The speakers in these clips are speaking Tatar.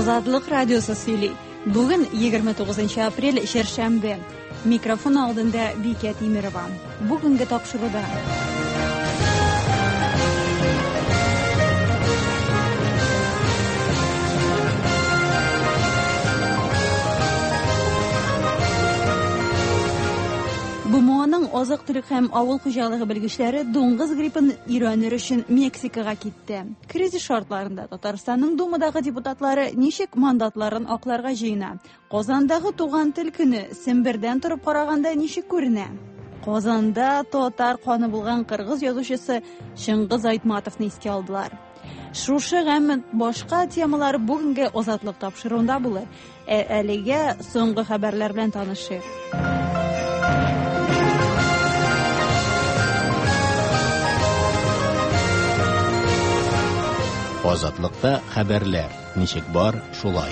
Азатлык радиосы сөйли. Бүген 29 апрель шәршәмбе. Микрофон алдында Бикә Тимерова. Бүгенге тапшыруда. БМОның азык-төлек һәм авыл хуҗалыгы белгечләре дуңгыз гриппын өйрәнер өчен Мексикага китте. Кризис шартларында Татарстанның Думадагы депутатлары ничек мандатларын акларга җыена? Казандагы туган тел көне Сембердән торып караганда ничек күренә? Казанда татар каны булган кыргыз язучысы Шыңгыз Айтматовны искә алдылар. Шушы һәм башка темалар бүгенге Азатлык тапшыруында булыр. Әлегә соңгы хәбәрләр белән танышыйк. Азатлыкта хәбәрләр. Ничек бар, шулай.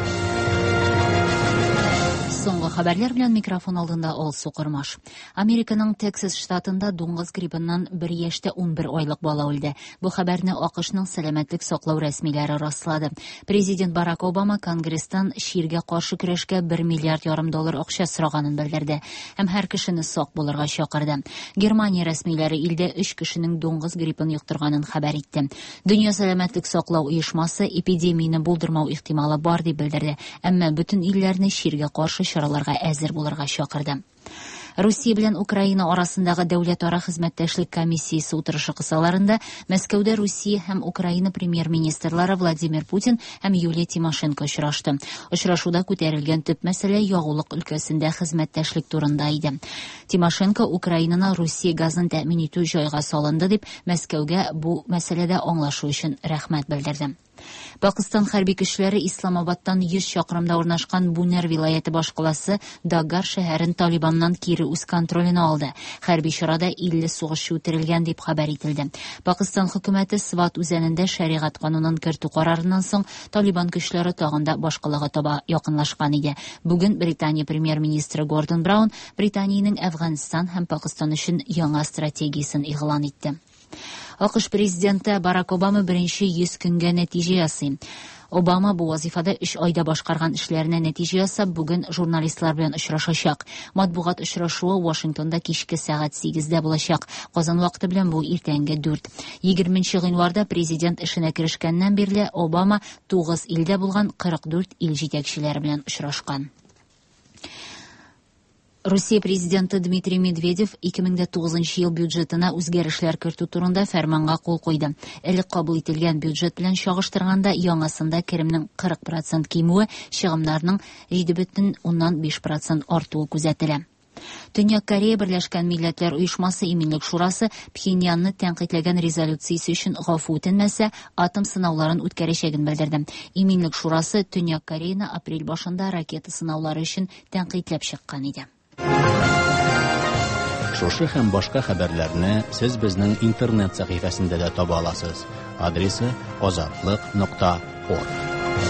Соңгы хәбәрләр белән микрофон алдында Алсу Кырмаш. Американың Тексас штатында дуңгыз гриппыннан 1 яшьтә 11 айлык бала үлде. Бу хәбәрне АКШның сәламәтлек саклау рәсмиләре раслады. Президент Барак Обама Конгресстан ширгә каршы көрәшкә $1,5 миллиард акча сораганын белдерде һәм һәр кешене сак булырга чакырды. Германия рәсмиләре илдә 3 кешенең дуңгыз гриппын юктырганын хәбәр итте. Дөнья сәламәтлек саклау оешмасы эпидемияны булдырмау ихтималы бар дип белдерде, әмма бөтен илләрне ширгә каршы чараларга әзер булырга чакырды. Русия белән Украина арасындагы дәүләт-ара хезмәттәшлек комиссиясе утырышы кысаларында Мәскәүдә Русия һәм Украина премьер-министрлары Владимир Путин һәм Юлия Тимошенко очрашты. Очрашуда күтәрелгән төп мәсьәлә ягулык өлкәсендә хезмәттәшлек турында иде. Тимошенко Украинаны Русия газын тәэмин итү җайга салынды дип Мәскәүгә бу мәсьәләдә аңлашу өчен рәхмәт белдерде. Пакистан хәрби көчләре Исламабадтан 100 чакрымда урнашкан Бунер вилаяты башкаласы Дагар шәһәрен Талибаннан кире үз контролена алды. Хәрби чарада 50 сугышчы үтерелгән дип хәбәр ителде. Пакистан хөкүмәте Сват үзәнендә шәригать канунын кертү карарыннан соң Талибан көчләре тагында башкалыгы таба якынлашкан иде. Бүген Британия премьер-министры Гордон Браун Британиянең Әфганстан һәм Пакистан өчен яңа стратегиясын игълан итте. АКШ президенты Барак Обама беренче 100 көнгә нәтиҗә ясый. Обама бу вазифада 3 айда башкарган эшләренә нәтиҗә ясап, бүген журналистлар белән очрашачак. Матбугат очрашуы Вашингтонда кичке сәгать 8-дә булачак. Казан вакыты белән бу иртәнге 4. 20 гыйнварда президент эшенә керешкәннән бирле Обама 9 илдә булган 44 ил җитәкчеләре белән очрашкан. Русия президенты Дмитрий Медведев 2009 ел бюджетына үзгәрешләр кертү турында фәрманга кул куйды. Элек кабул ителгән бюджет белән чагыштырганда яңасында керемнең 40% кимүе, чыгымнарның 7,5% артуы күзәтелә. Төньяк Корея Берләшкән Милләтләр Оешмасы Иминлек шурасы Пхеньянны тәнкыйтьләгән резолюциясе өчен гафу үтенмәсә, атом сынауларын үткәрәчәген белдерде. Иминлек шурасы Төньяк Кореяны апрель башында ракета сынаулары өчен тәнкыйтьләп чыккан иде. Шушы һәм башка хәбәрләрне сез безнең интернет сәхифәсендә дә таба аласыз. Адресы azatlyk.org.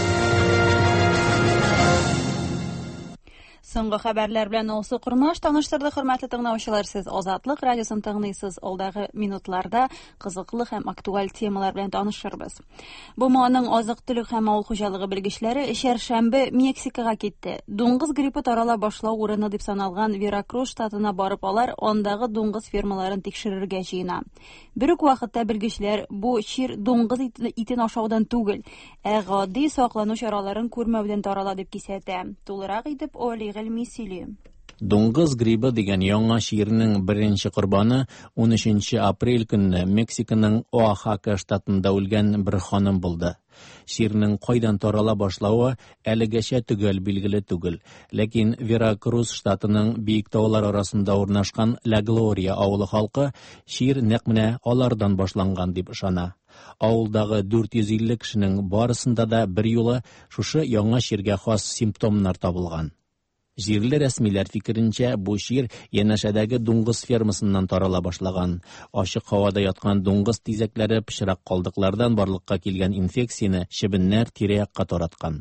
Соңгы хәбәрләр белән Алсу Кырмаш таныштырды, хөрмәтле тыңлаучылар. Сез Азатлык радиосын тыңлыйсыз. Алдагы минутларда кызыклы һәм актуаль темалар белән танышырбыз. БМОның азык-төлек һәм авыл хуҗалыгы белгечләре шәршәмбе Мексикага китте. Дуңгыз гриппы тарала башлау урыны дип саналган Веракрус штатына барып алар андагы дуңгыз фермаларын тикшерергә җыена. Бер үк вакытта белгечләр бу чир дуңгыз итен ашаудан түгел, гади саклану чараларын күрмәүдән тарала дип кисәтә. Тулырак итеп Дуңгыз грибы дигән яңа чирнең беренче корбаны 13 апрель көнне Мексиканың Оахака штатында үлгән бер ханым булды. Чирнең кайдан тарала башлавы әлегәчә төгәл билгеле түгел, ләкин Веракрус штатының биек таулар арасында урнашкан Ла Глория авылы халкы чир нәкъ менә алардан башланган дип ышана. Авылдагы 450 кешенең барысында да бер юлы шушы яңа чиргә хас симптомнар табылган. Җирле рәсмиләр фикеренчә, бу чир янәшәдәге дуңгыз фермасыннан тарала башлаган. Ачык һавада яткан дуңгыз тизәкләре пычрак калдыклардан барлыкка килгән инфекцияны чебеннәр тирә-якка тараткан.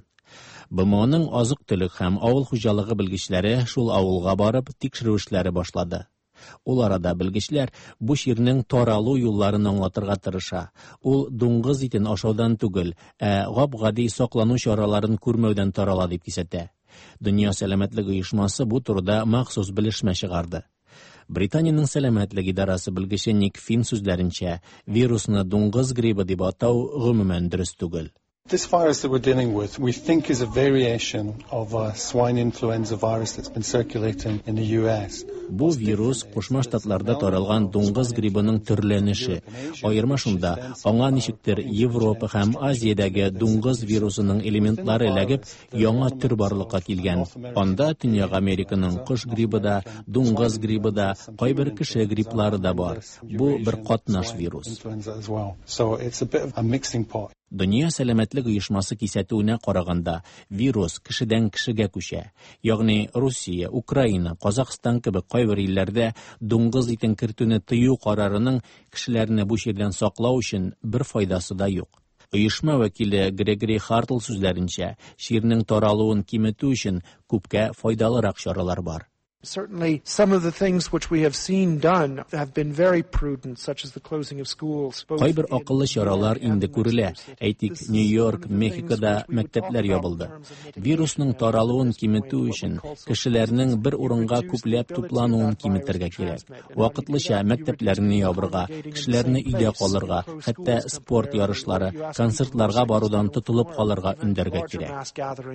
БМОның азык-төлек һәм авыл хуҗалыгы белгечләре шул авылга барып тикшерү эшләре башлады. Ул арада белгечләр бу чирнең таралу юлларын аңлатырга тырыша. Ул дуңгыз итен ашаудан түгел, гап-гади саклану чараларын күрмәүдән тарала дип кисәтә. Дөнья сәламәтлек оешмасы бу турыда махсус белешмә чыгарды. Британиянең сәламәтлек идарасы белгече Ник Фин сүзләренчә, вирусны дуңгыз грибы дип атау гомумән дөрес түгел. This virus that we're dealing with, we think is a variation of a swine influenza virus that's been circulating in the US. Бу вирус Кушма Штатларда таралган дуңгыз грибының төрләнеше. Аерма шунда, аңа ничектер Европа һәм Азиядәге дуңгыз вирусының элементлары эләгеп, яңа төр барлыкка килгән. Анда Төньяк Американың кош грибы да, дуңгыз грибы да, кайбер кеше гриплары да бар. Бу бер катнаш вирус. So it's a bit of a mixing pot. Дөнья сәламәтлек оешмасы кисәтүенә караганда, вирус кешедән кешегә күчә. Ягъни Русия, Украина, Казакстан кебек кайбер илләрдә дуңгыз итен кертүне тыю карарының кешеләрне бу чирдән саклау өчен бер файдасы да юк. Оешма вәкиле Грегори Хартл сүзләренчә, чирнең таралуын киметү өчен күпкә файдалырак чаралар бар. Certainly, some of the things which we have seen done have been very prudent, such as the closing of schools. Кайбер акыллы чаралар инде күрелә. Әйтик, Нью-Йорк, Мехикода мәктәпләр ябылды. Вирусның таралуын киметү өчен кешеләрнең бер урынга күпләп туплануын киметергә кирәк. Вакытлыча мәктәпләрне ябырга, кешеләрне өйдә калырга, хәтта спорт ярышлары, концертларга барудан тотылып калырга өндәргә кирәк.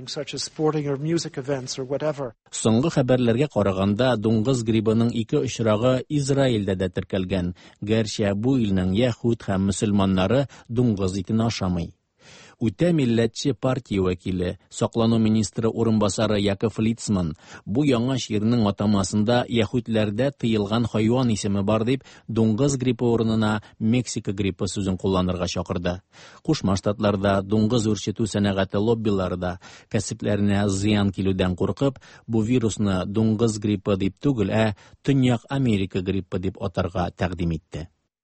Соңгы хәбәрләргә караганда, дуңгыз грибының 2 очрагы Израильдә дә теркәлгән. Гәрчә бу илнең яһүд һәм мөселманнары дуңгыз итен ашамый. Үтә милләтче партия вәкиле, саклану министры урынбасары Яков Лицман, бу яңа чирнең атамасында яһүдләрдә тыелган хайван исеме бар дип, дуңгыз гриппы урынына Мексика гриппы сүзен кулланырга чакырды. Кушма Штатларда дуңгыз үрчетү сәнәгате лоббилары да кәсепләренә зыян килүдән куркып, бу вирусны дуңгыз гриппы дип түгел, Төньяк Америка гриппы дип атарга тәкъдим итте.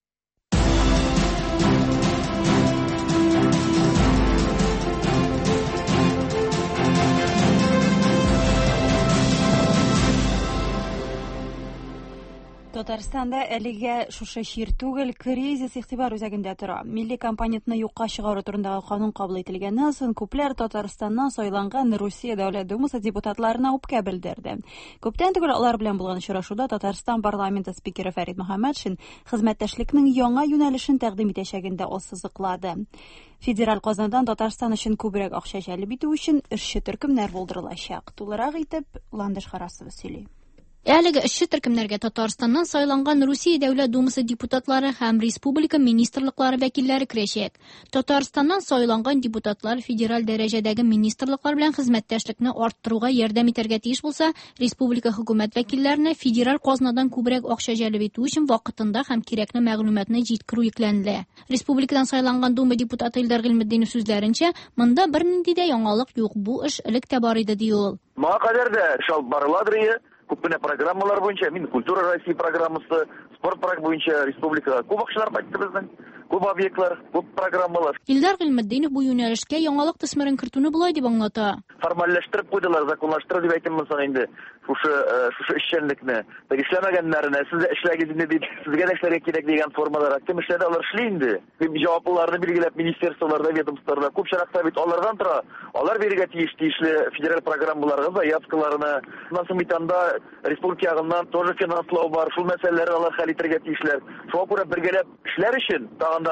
Татарстанда әлегә шушы чир түгел, кризис игътибар үзәгендә тора. Милли компонентны юкка чыгару турындагы канун кабул ителгәннән соң күпләр Татарстаннан сайланган Русия Дәүләт Думасы депутатларына үпкә белдерде. Күптән түгел алар белән булган очрашуда Татарстан парламенты спикеры Фәрит Мөхәммәтшин хезмәттәшлекнең яңа юнәлешен тәкъдим итәчәгендә ассызыклады. Федераль Казандан Татарстан өчен күбрәк акча җәлеп итү өчен эшче төркемнәр булдырылачак. Тулырак итеп Ландыш Харасова сөйли. Әлеге эшче төркемнәргә Татарстаннан сайланган Русия Дәүләт Думасы депутатлары һәм республика министрлыклары вәкилләре керәчәк. Татарстаннан сайланган депутатлар федераль дәрәҗәдәге министрлыклар белән хезмәттәшлекне арттыруга ярдәм итәргә тиеш булса, республика хөкүмәт вәкилләренә федераль казнадан күбрәк акча җәлеп итү өчен вакытында һәм кирәкле мәгълүматны җиткерү йөкләнелә. Республикадан сайланган Дума депутаты Илдар Гыйлметдинов сүзләренчә, монда бернинди дә яңалык юк, бу эш элек тә бар иде ди ул. Моңа кадәр дә шалып барыладыр. Күпне программалар буенча, мин культура Россия программасы, спорт проект буенча республикага күп акчалар кайтты безнең. Күп объектлар, күп программалар. Илдар Гыйлметдинов бу юнәлешкә яңалык төсмәрен кертүне булай дип аңлата. Формальләштереп куйдылар, законлаштырып дип әйтәм мен инде. Шушы эшчәнлекне, эшләмәгәннәрне сез эшләгез инде дип, сезгә дә эшләргә кирәк дигән формалар. Кем эшләде, алар эшли инде. Җаваплыларны билгеләп министрлыкларда, ведомстволарда күп чаракта бит алардан тора. Алар бирергә тиешле федераль программаларга заявкаларны, насым итанда республика ягыннан тоже финанслау бар. Шул мәсьәләләрне алар хәл итәргә тиешләр. Шуңа күрә бергәләп эшләр өчен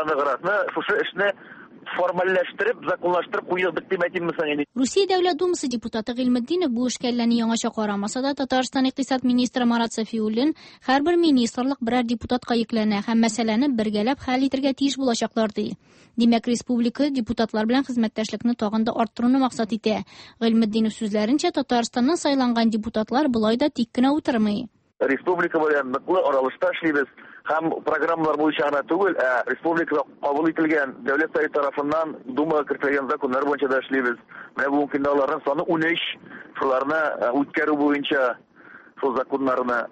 шушы эшне формальләштереп, законлаштырып куйдык дип әйтәм мен. Русия Дәүләт Думасы депутаты Гыйлметдинов бу эшкәлләрне яңача карамаса да, Татарстан икътисад министры Марат Сафиуллин һәрбер министрлык берәр депутатка йөкләнә һәм мәсьәләне бергәләп хәл итәргә тиеш булачаклар ди. Димәк, республика депутатлар белән хезмәттәшлекне тагын да арттыруны максат итә. Гыйлметдинов сүзләренчә, Татарстаннан сайланган депутатлар булай да тик кенә утырмый. Республика белән ныклы аралашта эшлибез. Һәм программалар буенча гына түгел, республикада кабул ителгән дәүләт советы тарафыннан Думага кертелгән законнар буенча да эшлибез. Менә бу көндә аларның саны 13, шуларны үткәрү буенча шул законнарны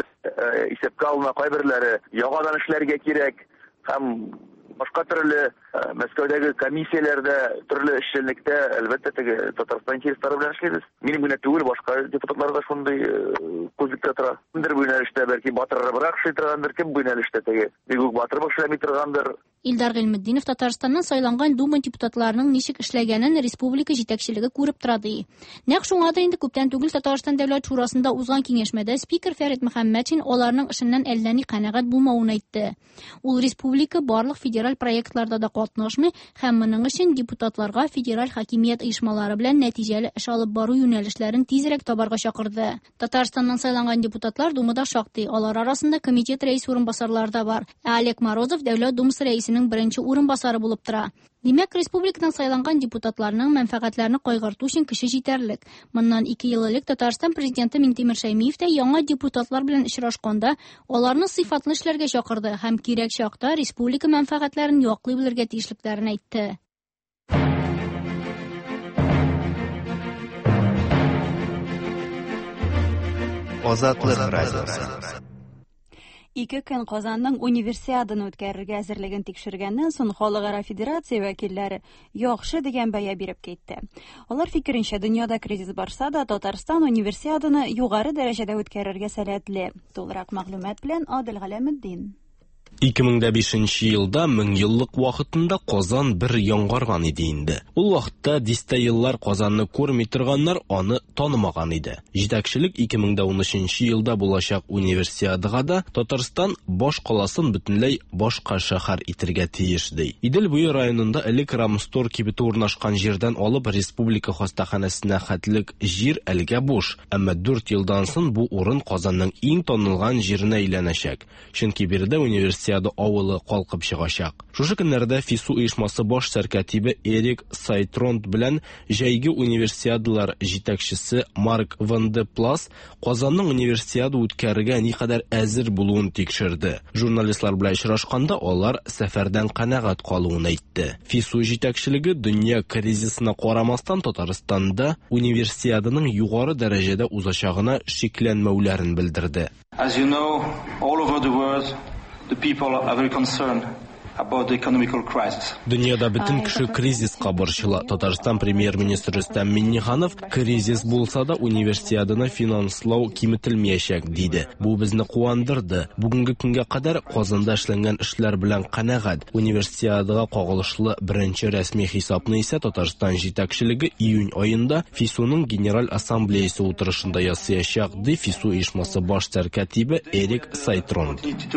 кайберләре исәпкә алына, кайберләре яңадан эшләргә кирәк һәм башка төрле Мәскәүдәге комиссияләрдә, төрле эшчәнлектә, әлбәттә, Татарстан интереслары белән эшлибез. Минем генә түгел, башка депутатлар да шундый күзлектә тора. Бер юнәлештә бәлки батыррабрак эшли торгандыр, кем юнәлештә бик үк батыр эшләми торгандыр. Илдар Гыйлметдинов Татарстаннан сайланган Дума депутатларының ничек эшләгәнен республика җитәкчелеге күреп тора ди. Нәкъ шуңа да инде күптән түгел Татарстан дәүләт шурасында узган киңәшмәдә спикер Фәрит Мөхәммәтшин аларның эшеннән әллә ни канәгать булмавын әйтте. Ул республика барлык федераль проектларда да катнашмый һәм моның өчен депутатларга федераль хакимият оешмалары белән нәтиҗәле эш алып бару юнәлешләрен тизрәк табарга чакырды. Татарстаннан сайланган депутатлар Думада шактый, алар арасында комитет рәис урынбасарлары да бар. Олег Морозов дәүләт думасы рәисенең беренче урынбасары булып тора. Димәк, республиканың сайланган депутатларының мәнфәгатьләрен кайгырту өчен кеше җитәрлек. Моннан 2 ел элек Татарстан президенты Минтимер Шәймиев тә яңа депутатлар белән очрашканда аларны сыйфатлы эшләргә чакырды һәм кирәк чакта республика мәнфәгатьләрен яклый белергә тиешлекләрен әйтте. Азатлык радиосы. 2 көн Казанның универсиаданы үткәрергә әзерлеген тикшергәннән соң Халыкара федерация вәкилләре яхшы дигән бәя биреп китте. Алар фикеренчә, дөньяда кризис барса да, Татарстан универсиаданы югары дәрәҗәдә үткәрергә сәләтле. Тулырак мәгълүмат белән Адил Галәметдин. 2005 елда 1000 еллык вакытында Казан бер яңгарган иде инде. Ул вакытта дистә еллар Казанны күрми торганнар аны танымаган иде. Җитәкчелек 2013 елда булачак универсиадага да Татарстан баш каласын бөтенләй башка шәһәр итәргә тиеш ди. Идел буе районында элек Рамстор кибете урнашкан җирдән алып республика хастаханәсенә хәтлек җир әлегә буш, әмма 4 елдан соң бу урын Казанның иң танылган җиренә әйләнәчәк. Чөнки биредә универсиада авылы калкып чыгачак. Шушы көннәрдә ФИСУ оешмасы баш сәркәтибе Эрик Сайтронт белән җәйге универсиадалар җитәкчесе Марк Ван де Плас Казанның универсиада үткәрергә никадәр әзер булуын тикшерде. Журналистлар белән очрашканда алар сәфәрдән канәгать калуын әйтте. ФИСУ җитәкчелеге дөнья кризисына карамастан Татарстанда универсиаданың югары дәрәҗәдә узачагына шикләнмәүләрен белдерде. As you know, all over the world, the people are very concerned about the economical crisis. Дөньяда бөтен кеше кризиска борчыла. Татарстан премьер-министры Рөстәм Миңнеханов кризис булса да универсиаданы финанслау киметелмәячәк диде. Бу безне куандырды. Бүгенге көнгә кадәр Казанда эшләнгән эшләр белән канәгать. Универсиадага кагылышлы беренче рәсми хисапны исә Татарстан җитәкчелеге июнь аенда ФИСУның Генераль Ассамблеясе утырышында ясаячак ди ФИСУ оешмасы баш сәркәтибе Эрик Сайтрон.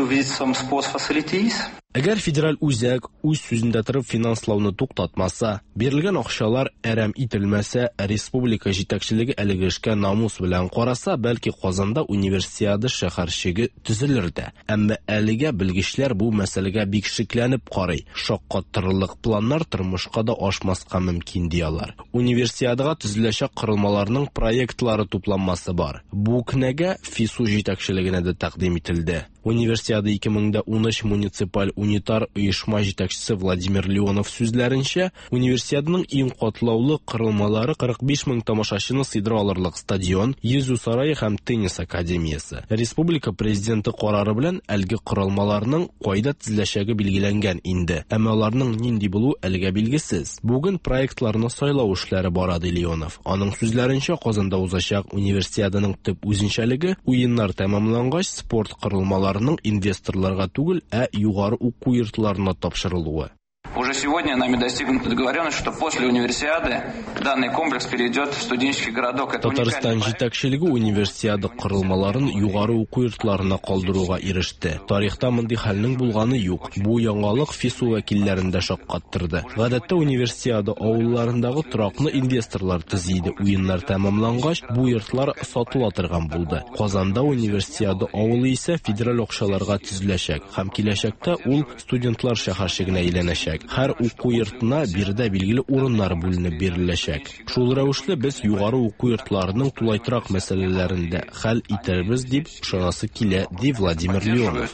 Әгәр федераль үзәк үз сүзендә торып финанслауны туктатмаса, бирелгән акчалар әрәм ителмәсә, республика җитәкчелеге әлеге эшкә намус белән караса, бәлки Казанда универсиада шәһәрчеге төзелер дә. Әмма әлегә белгечләр бу мәсьәләгә бик шикләнеп карый. Шаккаттырырлык планнар тормышка да ашмаска мөмкин диялар. Универсиадага төзеләчәк корылмаларның проектлары тупланмасы бар. Бу көнәгә ФИСУ җитәкчелегенә дә тәкъдим ителде. Универсиада 2013 муниципаль унитар оешма җитәкчесе Владимир Леонов сүзләренчә, универсиаданың иң катлаулы корылмалары 45 мең тамашачыны сыйдыра алырлык стадион, йөзү сарае һәм теннис академиясе. Республика президенты карары белән әлеге корылмаларның кайда төзеләчәге билгеләнгән инде, әмма аларның нинди булу әлегә билгесез. Бүген проектларны сайлау эшләре бара ди Леонов. Аның сүзләренчә, Казанда узачак универсиаданың төп үзенчәлеге уеннар тәмамлангач спорт корылмалары инвесторларга түгел, югары уку йортларына тапшырылуы. Уже сегодня нами достигнута договоренность, что после универсиады данный комплекс перейдет в студенческий городок. Татарстан җитәкчелеге универсиада корылмаларын югары уку йортларына калдыруга иреште. Тарихта мондый хәлнең булганы юк. Бу яңалык ФИСУ вәкилләрен дә шаккаттырды. Гадәттә универсиада авылларындагы тораклы инвесторлар төзиде. Уеннар тәмамлангач, бу йортлар сатыла торган булды. Казанда универсиада авылы исә федераль акчаларга төзеләчәк һәм киләчәктә ул студентлар шәһәрчегенә әйләнәчәк. Һәр уку йортына биредә билгеле урыннар бүленеп биреләчәк. Шул рәвешле без югары уку йортларының тулайтрак мәсьәләләрендә хәл итәрбез дип ышанасы килә, ди Владимир Леонов.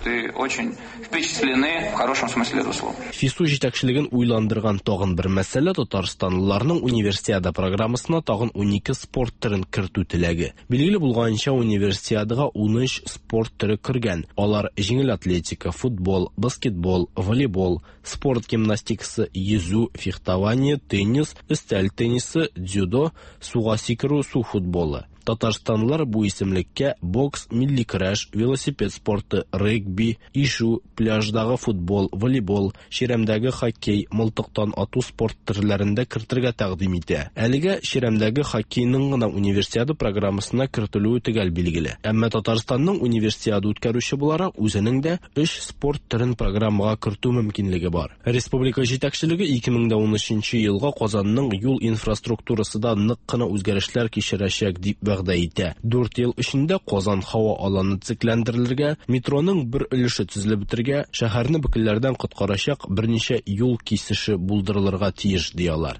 ФИСУ җитәкчелеген уйландырган тагын бер мәсьәлә Татарстанлыларның универсиада программасына тагын 12 спорт төрен кертү теләге. Билгеле булганча, универсиадага 13 спорт төре кергән. Алар җиңел атлетика, футбол, баскетбол, волейбол, спорт гимнастика гимнастикасы, йөзү, фехтование, теннис, өстәл теннисы, дзюдо, суга сикерү, су футболы. Татарстанлылар бу исемлеккә бокс, милли көрәш, велосипед спорты, регби, ишу, пляждагы футбол, волейбол, чирәмдәге хоккей, мылтыктан ату спорт төрләрендә кертергә тәкъдим итә. Әлегә чирәмдәге хоккейның гына универсиада программасына кертелүе төгәл билгеле. Әмма Татарстанның универсиада үткәрүче буларак үзенең дә 3 спорт төрен программага кертү мөмкинлеге бар. Республика җитәкчелеге 2013 елга Казанның юл инфраструктурасында нык кына үзгәрешләр кичерәчәк дип вәгъдә итә. 4 ел эчендә Казан һава аланы төзекләндерелергә, метроның бер өлеше төзелеп бетергә, шәһәрне бөкелләрдән коткарачак берничә юл кисеше булдырылырга тиеш диялар.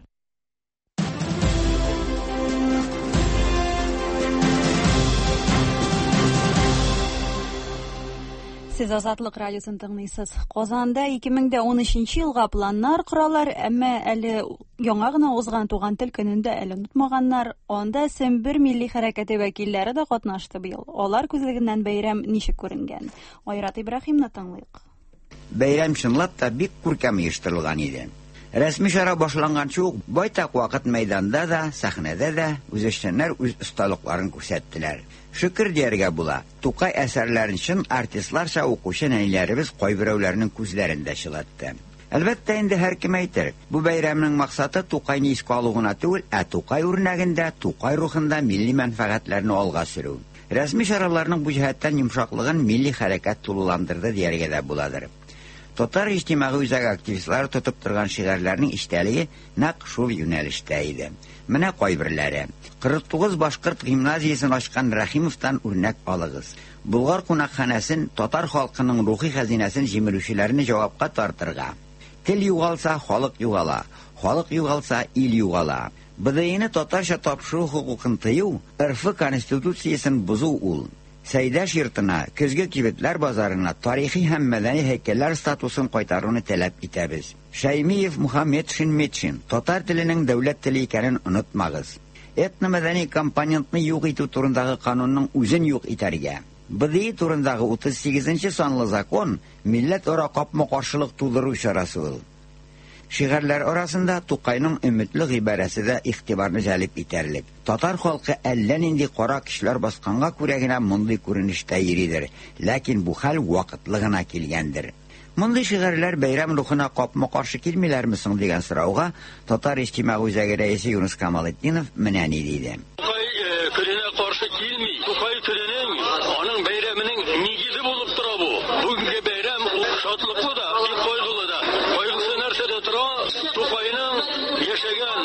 Сез Азатлык радиосын тыңлыйсыз. Казанда 2013 елга планнар коралар, әмма әле яңа гына узган туган тел көнендә әле онытмаганнар. Анда Сембер милли хәрәкәте вәкилләре дә катнашты быел. Алар күзлегеннән бәйрәм ничек күренгән? Айрат Ибраһимны тыңлыйк. Бәйрәм чынлап та бик күркәм оештырылган иде. Рәсми чара башланганчы ук байтак вакыт мәйданда да, сәхнәдә дә үзешчәннәр үз осталыкларын күрсәттеләр. Шөкер дияргә була. Тукай әсәрләрен чын артистларча укучы нәйләребез кайберәүләрнең күзләрендә чылатты. Әлбәттә инде һәр кем әйтер, бу бәйрәмнең максаты Тукайны искә алу гына түгел, ә Тукай үрнәгендә, Тукай рухында милли мәнфәгатьләрне алга сөрү. Рәсми чараларның бу җәһәттән йомшаклыгын милли хәрәкәт тулыландырды дияргә дә буладыр. Татар иҗтимагый үзәк активистлары тотып торган шигырьләрнең иштәлеге нәкъ шул юнәлештә иде. Менә кайберләре. 49 башкорт гимназиясын ачкан Рәхимовтан үрнәк алыгыз. Булгар кунакханәсен, татар халкының рухи хәзинәсен җимерүчеләрне җавапка тартырга. Тел югалса, халык югала. Халык югалса, ил югала. БДИны татарча тапшыру хукукын тыю, РФ конституциясын бузу ул. Сәйдәш йортына, көзге кибетләр базарына тарихи һәм мәдәни һәйкәлләр статусын кайтаруны таләп итәбез. Шәймиев Мухаммед Шинметшин, татар теленең дәүләт теле икәнен онытмагыз. Этно-мәдәни компонентны юк итү турындагы канунның үзен юк итәргә. БДИ турындагы 38-нче санлы закон милләт-ара капма-каршылык тудыру чарасы ул. Шигырьләр арасында Тукайның өметле гыйбарәсе дә игътибарны җәлеп итәрлек. Татар халкы әллә нинди кара кишләр басканга күрә генә мондый күренештә йөридер, ләкин бу хәл вакытлы гына килгәндер. Мондый шигырьләр бәйрәм рухына капма-каршы килмиләрме соң дигән сорауга Татар иҗтимагый үзәге рәисе Юнус Камалетдинов менә ни диде. Тукай көненә каршы килми. Тукай көненең аның бәйрәменең нигезе булып тора бу. Бүгенге бәйрәм шатлыклы да, кайгылы да. Кайгысы нәрсәдә тора? Тукайның яшәгән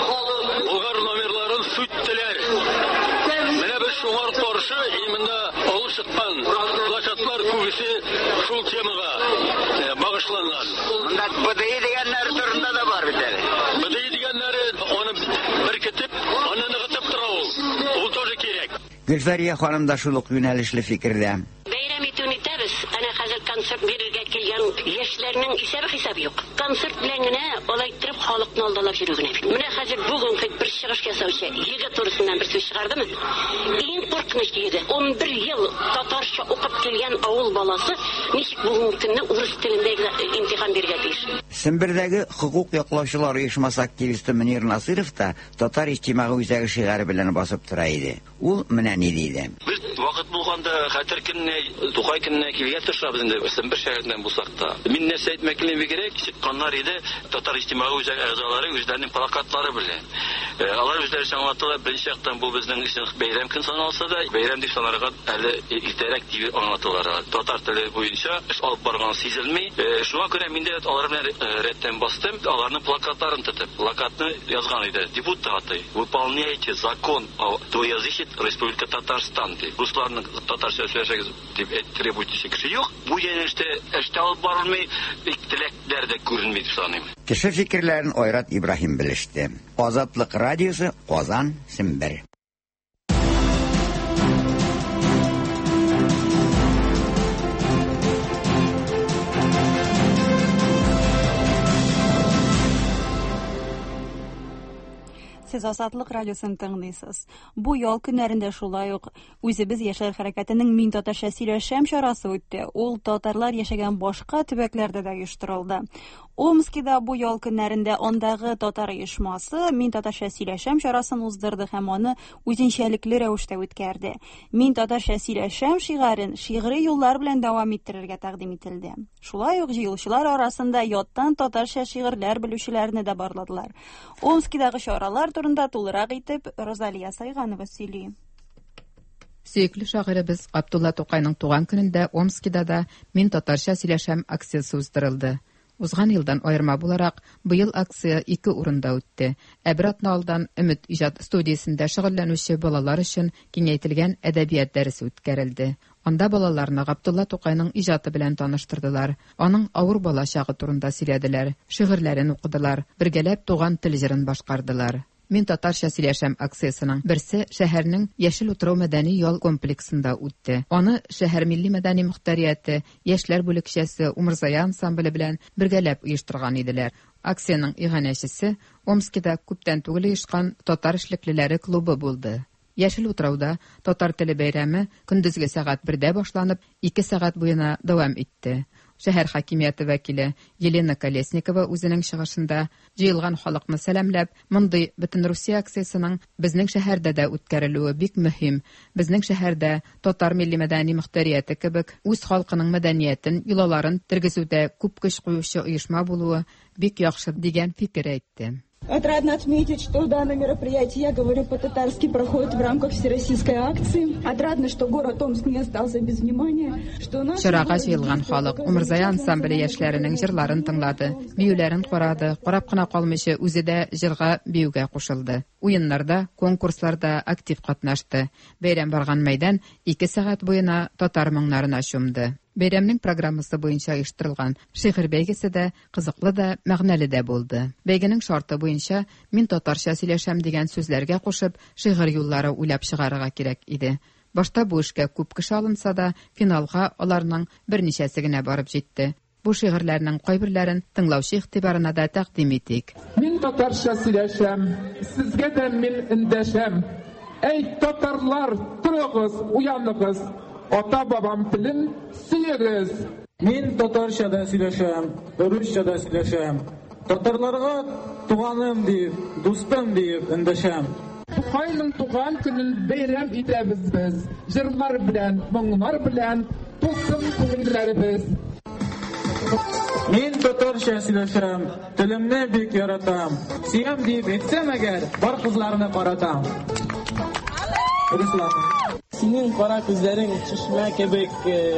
Болгар номерларын сүттеләр. Менә без шуңар каршы именно алып чыккан плакатлар күбесе шул темага багышланган. Монда БДИ дигәннәр турында да бар бит әле. БДИ дигәннәре аны беркетеп, аны ныгытып тора ул. Ул тоже кирәк. Гөлфәрия ханым да шул ук юнәлешле фикердә. Бәйрәм итүне итәбез. Әнә хәзер концерт бирергә килгән яшьләрнең хисап юк. Концерт белән генә алай итеп халыкны алдалап йөрү генә. Менә хәзер бүген бер чыгыш ясаучы егет турысыннан бер сүз чыгардымы? Иң куркыныч егет. 11 ел татарча укып килгән авыл баласы ничек бүгенге көнне урыс телендә имтихан бирергә тиеш. Сембердәге хукук яклаучылар оешмасы активисты Мөнир Насыров та Татар иҗтимагый үзәге шигәре белән басып тора иде. Ул менә ни диде. Без вакыт булганда хәтер көнне, Тукай көнне килгән тырышабыз инде. Сембер шәһәреннән булсак та. Мин нәрсә әйтмәкле кирәк, чыкканнар иде Татар иҗтимагый үзәге әгъзалары үзләренең плакатлары белән. Алар үзләре аңлаталар, беренче яктан бу безнең өчен бәйрәм көн саналса да, бәйрәм дип санарга әле иртәрәк дип аңлаталар. Татар теле буенча эш алып барган сизелми. Шуңа күрә мин дә алар белән рәттән бастым, аларның плакатларын тотып, плакатны язган иде. Депутаты, выполняйте закон о двуязычии Республики Татарстан. Русларның татарча сөйләшәгез дип требующий кеше юк. Бу юнәлештә эштә алып барылмый, теләкләр дә күренми дип саныйм. Кеше фикерләрен Айрат Ибраһим белеште. Азатлык радиосы, Казан, Сембер. Сез Азатлык радиосын тыңлыйсыз. Бу ял көннәрендә шулай ук үзебез яшьләр хәрәкәтенең Мин татарча сөйләшәм чарасы үтте. Ул татарлар яшәгән башка төбәкләрдә дә оештырылды. Омскида бу ял көннәрендә андагы татар оешмасы Мин татарча сөйләшәм чарасын уздырды һәм аны үзенчәлекле рәвештә үткәрде. Мин татарча сөйләшәм шигарын шигъри юллар белән дәвам иттерергә тәкъдим ителде. Шулай ук җыелучылар арасында яттан татарча шигырьләр белүчеләрне дә барладылар. Омскидагы чаралар турында тулырак итеп Розалия Сайганова сөйли. Сөйкле шагыйребез Габдулла Тукайның туган көнендә Омскида да Мин татарча сөйләшәм акциясе уздырылды. Узган елдан аерма буларак, быел акция 2 урында үтте. Бер атналдан Өмет иҗат студиясендә шөгыльләнүче балалар өчен киңәйтелгән әдәбият дәресе үткәрелде. Анда балаларны Габдулла Тукайның иҗаты белән таныштырдылар. Аның авыр бала чагы турында сөйләделәр, шигырьләрен укыдылар, бергәләп туган тел җырын башкардылар. Мин татарча сөйләшәм акциясының берсе шәһәрнең Яшел утрау мәдәни ял комплексында үтте. Аны шәһәр милли мәдәни мөхтәрияте, яшьләр бүлекчәсе Умырзая ансамбле белән бергәләп оештырган иделәр. Акциянең иганәчесе Омскида күптән түгел оешкан татар эшлеклеләре клубы булды. Яшел утрауда татар теле бәйрәме көндезге сәгать 1дә башланып, 2 сәгать буена дәвам итте. Шәһәр хакимияте вәкиле Елена Колесникова үзенең чыгышында җыелган халыкны сәламләп, мондый бөтен Русия акциясының безнең шәһәрдә дә үткәрелүе бик мөһим. Безнең шәһәрдә татар милли мәдәни мөхтәрияте кебек үз халкының мәдәниятен, йолаларын тергезүдә күп көч куючы оешма булуы бик яхшы дигән фикер әйтте. Отрадно отметить, что данное мероприятие, я говорю по-татарски, проходит в рамках всероссийской акции. Отрадно, что город Омск не остался без внимания. Чарага җыелган халык Умырзая ансамбле яшьләренең җырларын тыңлады, биюләрен карады, карап кына калмыйча үзе дә җырга биюгә кушылды. Уеннарда, конкурсларда актив катнашты. Бәйрәм барган мәйдан 2 сәгать буена татар моңнарына чумды. Бәйрәмнең программасы буенча оештырылган шигырь бәйгесе дә кызыклы да, мәгънәле дә булды. Бәйгенең шарты буенча Мин татарча сөйләшәм дигән сүзләргә кушып, шигырь юллары уйлап чыгарырга кирәк иде. Башта бу эшкә күп кеше алынса да, финалга аларның берничәсе генә барып җитте. Бу шигырьләрнең кайберләрен тыңлаучы игътибарына да тәкъдим итик. Мин татарча сөйләшәм, сезгә дә мин эндәшәм. Әй татарлар, торыгыз, уяныгыз. Ата-бабам телен сөйегез. Мин татарчада сөйләшәм, русчада сөйләшәм. Татарларга туганым дип, дустым дип эндәшәм. Тукайның туган көнен бәйрәм итәбез без. Җырлар белән, моңнар белән, тулсын күңелләребез. Мин татарча сөйләшәм, телемне бик яратам. Сөям дип әйтсәм әгәр, бар кызларны каратам. Синең кара күзләрең чишмә кебек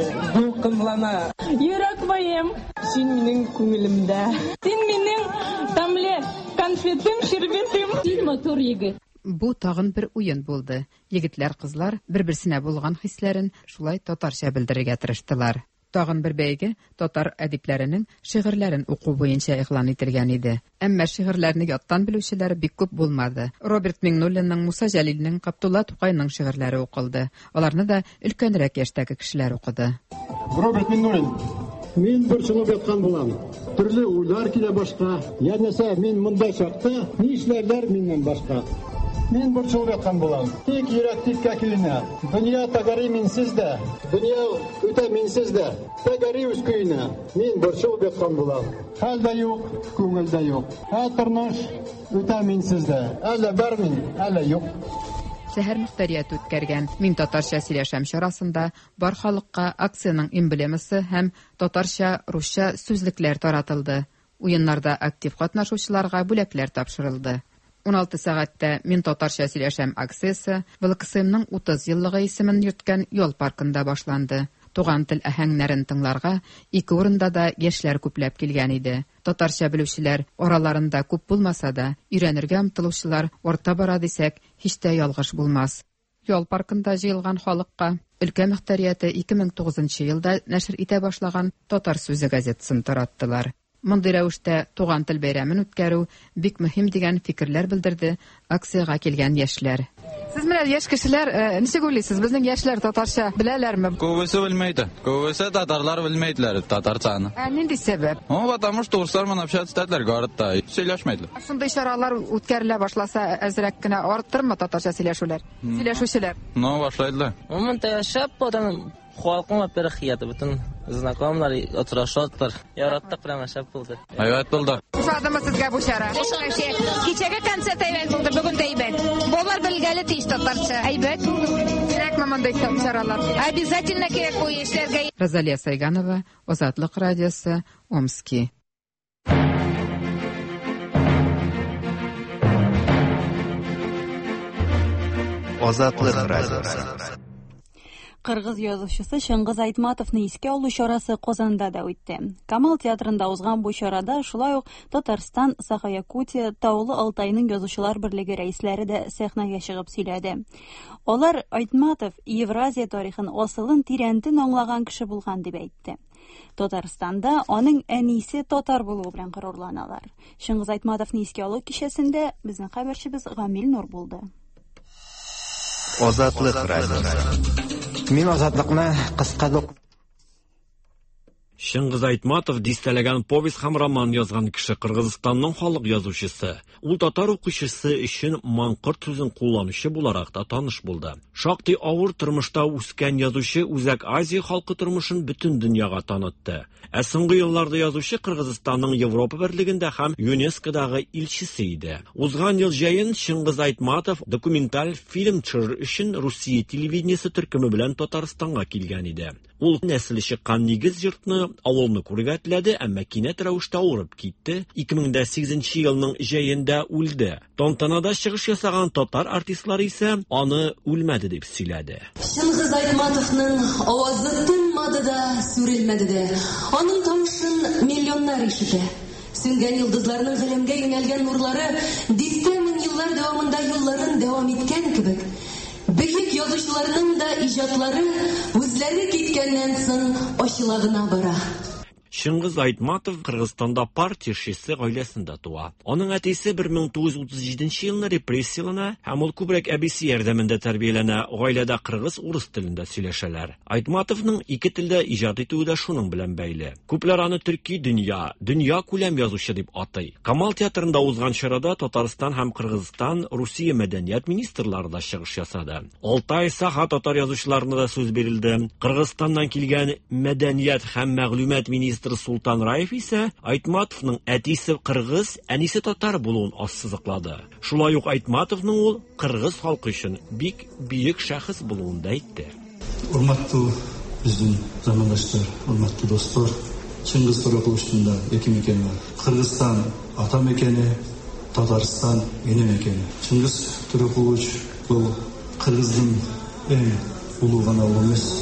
дулкынлана. Йөрәк баем, Син минең күңелемдә. Син минең тәмле конфетым, шербетым. Син матур егет. Бу тагын бер уен булды. Егетләр, кызлар бер-берсенә булган хисләрен шулай татарча белдерергә тырыштылар. Тагын бер бәйге татар әдипләренең шигырьләрен уку буенча игълан ителгән иде. Әмма шигырьләрне яттан белүчеләр бик күп булмады. Роберт Миңнуллинның, Муса Җәлилнең, Габдулла Тукайның шигырьләре укылды. Аларны да өлкәнрәк яшьтәге кешеләр укыды. Роберт Миңнуллин: Мин борчылып яткан булам. Төрле уйлар килә башка. Янәсә мин монда чакта ни эшләрләр миннән башка. Мин борчылып яткан булам. Тик йөрәк тиккә киленә. Дөнья тәгәри минсез дә. Дөнья үтә минсез дә. Тәгәри үз көенә. Мин борчылып яткан булам. Хәл дә юк, күңел дә юк. Тормыш үтә минсез дә. Әле бар мин, әле юк. Шәһәр мөхтәрияте үткәргән Мин татарча сөйләшәм чарасында бар халыкка акцияның эмблемасы һәм татарча, русча сүзлекләр таратылды. Уеннарда актив катнашучыларга бүләкләр тапшырылды. 16 сәгатьтә Мин татарча сөйләшәм акциясе ВЛКСМның 30 еллыгы исемен йөрткән ял паркында башланды. Туган тел әһәңнәрен тыңларга 2 урында да яшьләр күпләп килгән иде. Татарча белүчеләр араларында күп булмаса да, өйрәнергә омтылучылар орта бара дисәк, һич тә ялгыш булмас. Ял паркында җыелган халыкка өлкә мөхтәрияте 2009 елда нәшер итә башлаган Татар сүзе газетасын тараттылар. Мондый рәвештә туган тел бәйрәмен үткәрү бик мөһим дигән фикерләр белдерде акцияга килгән яшьләр. Сез менә яшь кешеләр, ничек уйлыйсыз, безнең яшьләр татарча беләләрме? Күбесе белмәйди. Күбесе татарлар белмәйдләр татарчаны. Нинди сәбәп? Потому что урыслар общаться иттеләр городта, сөйләшмәйдләр. Шундай чаралар үткәрелә башласа, әзрәк кенә арттырмы татарча сөйләшүләр? Сөйләшүчеләр. Башлайдылар. Монда яшәп, халкың апәрхияты бөтен Знакомлар очрашаттыр. Яраттык прямо шәп булды. Evet булды. Ушадымы сезгә бу чара? Кичәге концерт әйбәт булды, бүген дә әйбәт. Болар белгәле тиеш татарча. Әйбәт булды. Кирәкме мондай чаралар? Обязательно кирәк бу яшьләргә. Розалия Сайганова, Азатлык радиосы, Омский. Азатлык радиосы. Кыргыз язучысы Шыңгыз Айтматовны искә алу чарасы Казанда да үтте. Камал театрында узган бу чарада шулай ук Татарстан, Саха-Якутия, Таулы Алтайның язучылар берлеге рәисләре дә сәхнәгә чыгып сөйләде. Алар Айтматов Евразия тарихын асылын тирәнтен аңлаган кеше булган дип әйтте. Татарстанда аның әнисе татар булуы белән горурланалар. Шыңгыз Айтматовны искә алу кичәсендә безнең хәбәрчебез Гамил Нур булды. Азатлык радиосы. Мин азатлыкны кыска Шыңгыз Айтматов дистәләгән повесть һәм роман язган кеше, Кыргызстанның халык язучысы. Ул татар укучысы өчен маңкорт сүзен кулланучы буларак та таныш булды. Шактый авыр тормышта үскән язучы Үзәк Азия халкы тормышын бөтен дөньяга танытты. Ә соңгы елларда язучы Кыргызстанның Европа берлегендә һәм ЮНЕСКОдагы илчесе иде. Узган ел җәен Шыңгыз Айтматов документаль фильм төшерү өчен Русия телевидениесе төркеме белән Татарстанга килгән иде. Ул нәселе чыккан нигез йортны, авылны күрергә теләде, әмма кинәт рәвештә авырып китте. 2008 елның җәендә үлде. Тантанада чыгыш ясаган татар артистлары исә аны үлмәде дип сөйләде. Шыңгыз Айтматовның авазы тынмады да, сүрелмәде дә. Аның тавышын миллионнар ишетә. Сүнгән йолдызларның галәмгә юнәлгән нурлары дистә мең еллар дәвамында юлларын дәвам иткән кебек. Бөек язучыларның да иҗатлары үзләре киткәннән соң ачыла гына бара. Шыңгыз Айтматов Кыргызстанда партияшесе гаиләсендә туа. Аның әтисе 1937 елны репрессиялана һәм ул күбрәк әбисе ярдәмендә тәрбияләнә. Гаиләдә кыргыз-урыс телендә сөйләшәләр. Айтматовның ике телдә иҗат итүе дә шуның белән бәйле. Күпләр аны төрки дөнья күләм язучы дип атый. Камал театрында узган чарада Татарстан һәм Кыргызстан Русия мәдәният министрлары да чыгыш ясады. Алтай Саха татар язучыларына да сүз бирелде. Кыргызстаннан килгән мәдәният һәм мәгълүмат министры Султан Раев исә Айтматовның әтисе кыргыз, әнисе татар булуын ассызыклады. Шулай ук Айтматовның ул кыргыз халкы өчен бик бийек шәхес булуын да әйтте. Урматтуу биздин замандаштар, урматтуу достор, Шыңгыз Торакуловичтин эки мекени бар. Кыргызстан ата мекени, Татарстан эне мекени. Шыңгыз Торакулович бул кыргыздын эң улуу гана улу эмес.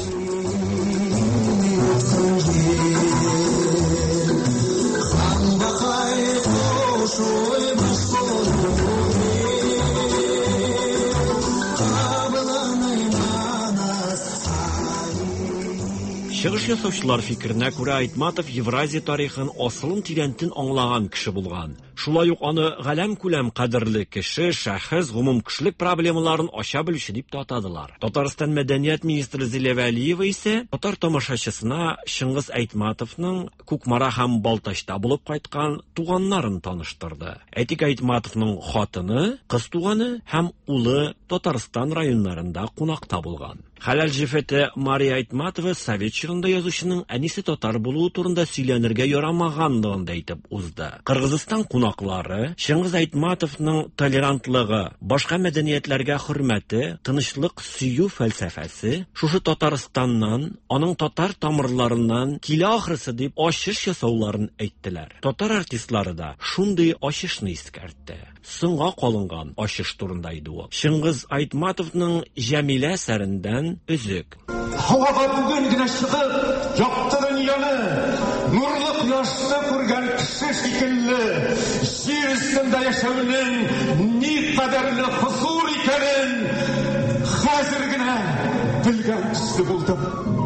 Чыгыш ясаучылар фикеренә күрә Айтматов Евразия тарихын асылын тирәнтен аңлаган кеше булган. Шулай ук аны галәм күләм кадерле кеше, шәхес, гомум кешелек проблемаларын ача белүче дип татадылар. Татарстан мәдәният министры Зилә Вәлиева исә татар тамашачысына Шыңгыз Айтматовның Кукмара һәм Балтачта булып кайткан туганнарын таныштырды. Әйтик, Айтматовның хатыны, кыз туганы һәм улы Татарстан районнарында кунакта булган. Хәләл җифете Мария Айтматова Совет чорында язучының әнисе татар булуы турында сөйләнергә ярамаганлыгын да әйтеп узды. Кыргызстан кунаклары Шыңгыз Айтматовның толерантлыгы, башка мәдәниятләргә хөрмәте, тынычлык сөю фәлсәфәсе шушы Татарстаннан, аның татар тамырларыннан килә ахрысы дип ачыш ясауларын әйттеләр. Татар артистлары да шундый ачышны искәртте. Соңга калынган ачыш турында иде ул. Шыңгыз Айтматовның Җәмилә әсәрендән өзек. Һавага бүген генә чыгып, якты дөньяны, нурлы кояшны күргән кеше шикелле, җир өстендә яшәүнең ни кадәрле хузур икәнен хәзер генә белгән төсле булдым.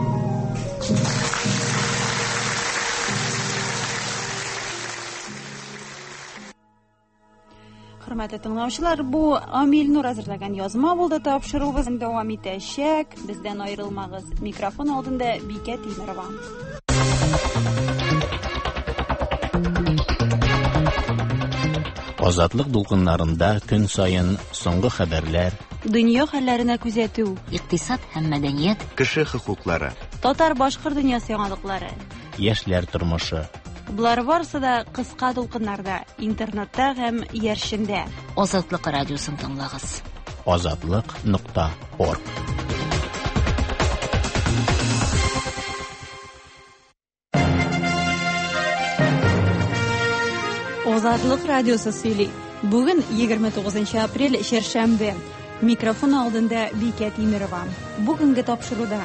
Хөрмәтле тыңлаучылар, бу Амил Нур әзерләгән язма булды. Тапшыруыбыз дәвам итәчәк. Бездән аерылмагыз. Микрофон алдында Бикә Тимерова. Азатлык дулкыннарында көн сайын соңгы хәбәрләр, дөнья хәлләренә күзәтү, икътисад һәм мәдәният, кеше хокуклары, Татар башкорт дөньясы яңалыклары. Яшьләр тормышы. Булар барысы да кыска тулкыннарда, интернетта һәм яршендә. Азатлык радиосын тыңлагыз. Azatlyk.org. Азатлык радиосы сөйли. Бүген 29 апрель шәршәмбе. Микрофон алдында Бикә Тимерова. Бүгенге тапшыруда.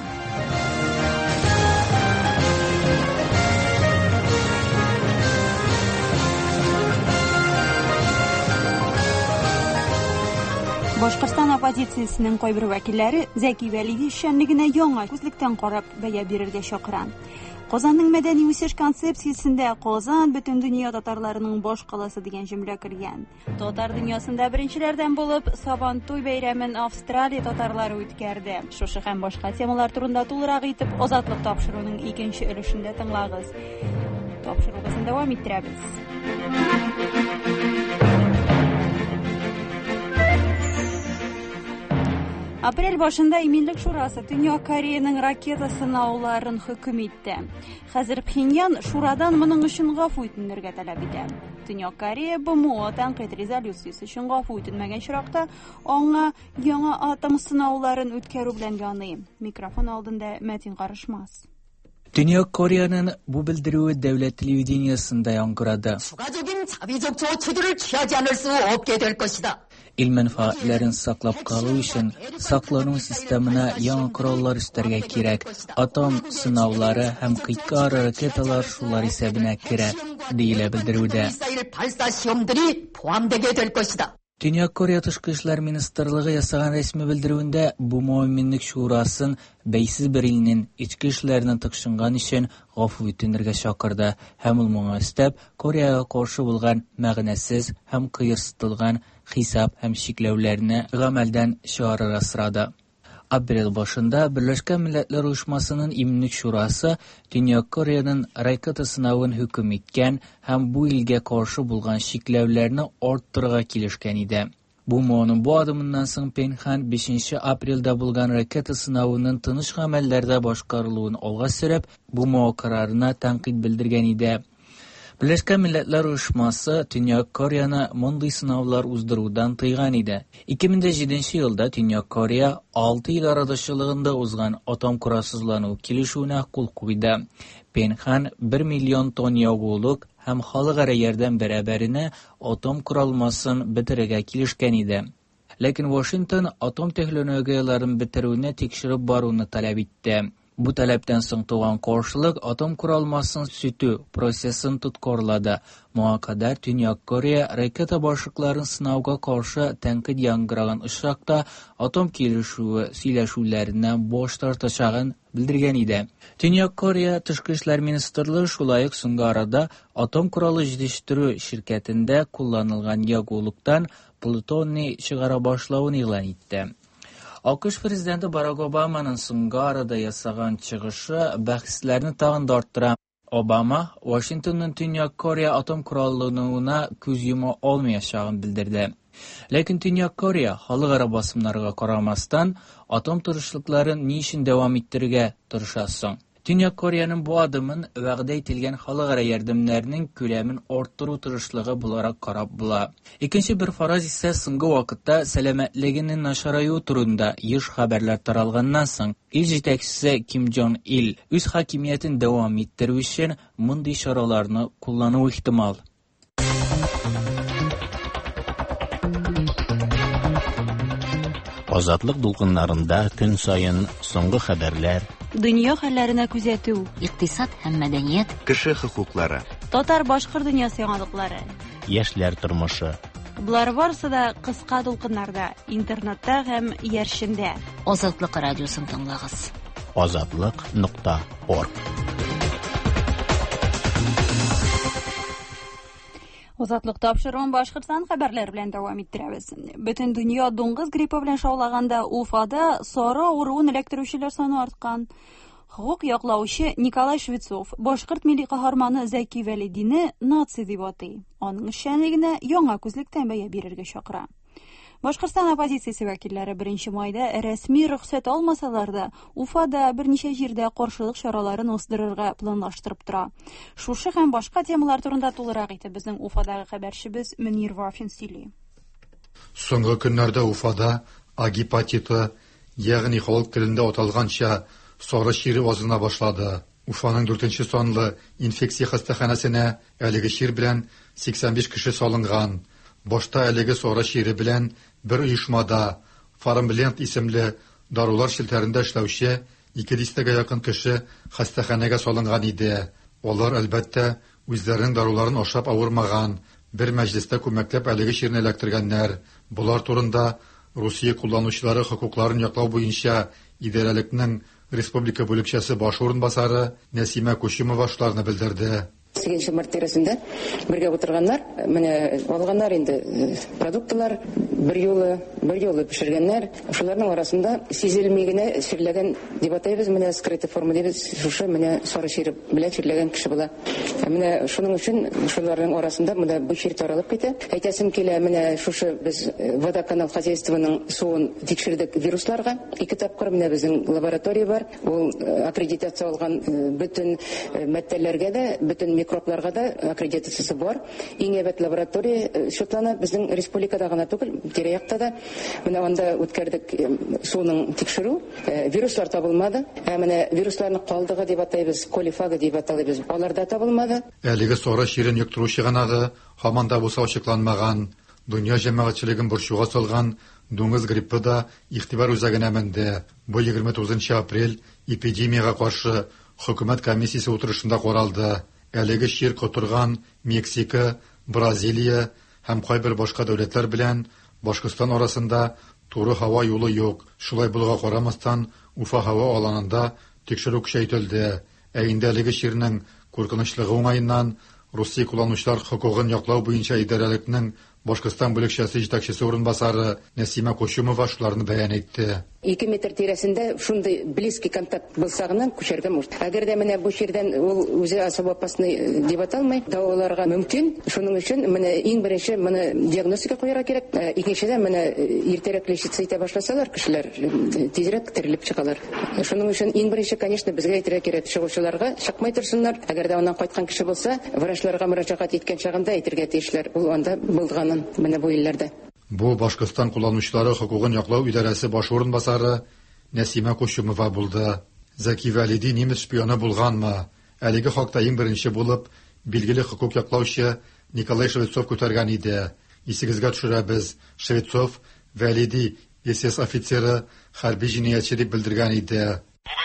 Башкортстан оппозициясенең кайбер вәкилләре Зәки Вәлиди эшчәнлегенә яңа күзлектән карап бәя бирергә чакыра. Казанның мәдәни үсеш концепциясендә Казан бөтен дөнья татарларының баш каласы дигән җөмлә кергән. Татар дөньясында беренчеләрдән булып Сабантуй бәйрәмен Австралия татарлары үткәрде. Шушы һәм башка темалар турында тулырак итеп Азатлык тапшыруның икенче өлешендә тыңлагыз. Тапшыруыбызны дәвам иттерәбез. Апрель башында Иминлек шурасы Төньяк Кореяның ракета сынауларын хөкем итте. Хәзер Пхеньян шурадан моның өчен гафу үтенергә таләп итә. Төньяк Корея БМО тәнкыйть резолюциясе өчен гафу үтенмәгән чиракта аңа яңа атом сынауларын үткәрү белән яный. Микрофон алдында Мәтин Карышмас. Төньяк Кореяның бу белдерүе дәүләт телевидениесында яңгырады. Ил мәнфәгатьләрен саклап калу өчен саклану системына яңа кораллар үстәргә кирәк. Атом сынаулары һәм кыйтка ракеталар шулар исәбенә керә, диелә белдерүдә. Төньяк Корея Тышкы эшләр министрлыгы ясаган рәсми белдерүендә бу Мөэминлек шурасын бәйсез бер илнең ички эшләренә тыкшынган өчен гафу үтенергә чакырды һәм ул моңа өстәп Кореяга каршы булган мәгънәсез һәм кыерсытылган хисап һәм шикләүләрне гамәлдән чыгарырга сорады. Апрель башында Берләшкән Милләтләр Оешмасының Иминлек шурасы Төньяк Кореяның ракета сынавын хөкем иткән һәм бу илгә каршы булган шикләүләрне арттырырга килешкән иде. Бу моның бу адымыннан соң Пхеньян 5 апрельдә булган ракета сынавының тыныч гамәлләрдә башкарылуын алга сөреп, бу карарына тәнкыйть белдергән иде. Берләшкән Милләтләр Оешмасы Төньяк Кореяны мондый сынаулар уздырудан тыйган иде. 2007 елда Төньяк Корея 6 ил арадашчылыгында узган атом курасызлану килешүенә кул куйды. Пхеньян 1 миллион тонн ягулык һәм халыкара ярдәм бәрабәренә атом куралмасын бетерергә килешкән иде. Ләкин Вашингтон атом технологияларын бетерүне тикшереп баруны таләп итте. Бу таләптән соң туган каршылык атом куралмасын сүтү процессын тоткарлады. Моңа кадәр Төньяк Корея ракета башыкларын сынауга каршы тәнкыйть яңгыраган очракта атом килешүе сөйләшүләреннән баш тартачагын белдергән иде. Төньяк Корея Тышкы эшләр министрлыгы шулай ук соңгы арада атом коралы җитештерү ширкәтендә кулланылган ягулыктан плутоний чыгара башлавын игълан итте. АКШ президенты Барак Обаманың соңгы арада ясаган чыгышы бәхәсләрне тагын да арттыра. Обама Вашингтонның Төньяк Корея атом кораллануына күз йома алмаячагын белдерде. Ләкин Төньяк Корея халыкара басымнарга карамастан атом тырышлыкларын ни өчен дәвам иттерергә тырышасың? Төньяк Кореяның бу адымын вәгъдә ителгән халыкара ярдәмнәрнең күләмен арттыру тырышлыгы буларак карап була. Икенче бер фараз исә соңгы вакытта сәламәтлегенең начараю турында еш хәбәрләр таралганнан соң ил җитәкчесе Ким Джон Ил үз хакимиятен дәвам иттерү өчен мондый чараларны куллану ихтимал. Азатлык дулкыннарында көн сайын соңгы хәбәрләр, дөнья хәлләренә күзәтү, икътисад һәм мәдәният, кеше хокуклары, татар башкорт дөньясы яңалыклары, яшьләр тормышы. Булар барысы да кыска дулкыннарда, интернетта һәм яршендә. Азатлык радиосын тыңлагыз. Azatlyk.org. Азатлык тапшыруын Башкортстан хәбәрләре белән дәвам иттерәбез. Бөтен дөнья дуңгыз гриппы белән шаулаганда Уфада сары авыруын эләктерүчеләр саны арткан. Хокук яклаучы Николай Швецов башкорт милли каһарманы Зәки Вәлидине нация дип атый. Аның эшчәнлегенә яңа күзлектән бәя бирергә чакыра. Башкортстан оппозициясе вәкилләре 1 майда рәсми рөхсәт алмасалар да, Уфада берничә җирдә каршылык чараларын уздырырга планлаштырып тора. Шушы һәм башка темалар турында тулырак итеп безнең Уфадагы хәбәрчебез Мөнир Вафин сөйли. Соңгы көннәрдә Уфада агипатиты, ягъни халык телендә аталганча сары шире азына башлады. Уфаның 4-нче санлы инфекция хастаханәсенә әлеге шир белән 85 кеше салынган. Башта әлеге сары шире белән бер оешмада Фармбленд исемле дарулар шелтәрендә эшләүче 200-гә якын кеше хастаханәгә салынган иде. Алар әлбәттә үзләренең даруларын ашап авырмаган, бер мәҗлестә күмәкләп әлеге ширне эләктергәннәр. Булар турында Русия кулланучылары хокукларын яклау буенча идарәлекнең республика бүлекчәсе баш урынбасары Нәсимә Кушимова шуларны белдерде. 8 март терәсендә бергә утырганнар, менә алганнар инде продуктлар, бер юлы пешергәннәр. Шуларның арасында сизелми генә ширләгән дип атайбыз, менә скрытый форма дибез, шушы менә сары шир белән ширләгән кеше була. Менә шуның өчен шуларның арасында менә бу шир таралып китә. Әйтәсем килә, менә шушы без водоканал хозяйствоның суын тикшердек вирусларга. 2 тапкыр менә безнең лаборатория бар. Ул аккредитация алган бөтен мәддәләргә дә, бөтен микробларга да аккредитациясе бар. Иң әйбәт лаборатория шутлана безнең республикада гына түгел, тирә-якта да. Менә анда үткәрдек суның тикшерү. Вируслар табылмады. Менә вирусларны калдыгы дип атайбыз, колифагы дип аталыбыз. Аларда табылмады. Әлеге сары ширен йоктыручы гынагы һаман да булса ачыкланмаган. Дөнья җәмәгатьчелеген борчуга салган дуңгыз гриппы да игътибар үзәгенә менде. Бу 29 апрель эпидемияга каршы хөкүмәт комиссиясе утырышында каралды. Әлеге шир котырган Мексика, Бразилия һәм кайбер башка дәүләтләр белән Башкортстан арасында туры һава юлы юк. Шулай булуга карамастан, Уфа һава аланында тикшерү көчәйтелде. Инде әлеге ширнең куркынычлыгы уңаеннан Русия кулланучылар хокугын яклау буенча идарәлекнең Башкортстан бүлекчәсе җитәкчесе урынбасары Нәсимә Кушимова шуларны бәян итте. 2 метр тирәсендә шундый близкий контакт булса гына күчәргә мөмкин. Әгәр дә менә бу ширдән ул үзе особо опасный дип аталмый, дәваларга мөмкин. Шуның өчен менә иң беренче моны диагностика куярга кирәк. Икенчедән менә иртәрәк лечиться итә башласалар, кешеләр тизрәк терелеп чыгалар. Шуның өчен иң беренче, конечно, безгә әйтергә кирәк, чыгучыларга чыкмай торсыннар. Әгәр дә аннан кайткан кеше булса, врачларга мөрәҗәгать иткән чагында әйтергә тиешләр. Ул анда булганын менә бу илләрдә. Бу Башкортстан кулланучылары хокугын яклау идарәсе баш урынбасары Нәсимә Кушимова булды. Зәки Вәлиди немец шпионы булганмы? Әлеге хакта иң беренче булып билгеле хокук яклаучы Николай Швецов күтәргән иде. Исегезгә төшерәбез, Швецов Вәлиди СС офицеры, хәрби җинаятьче дип белдергән иде.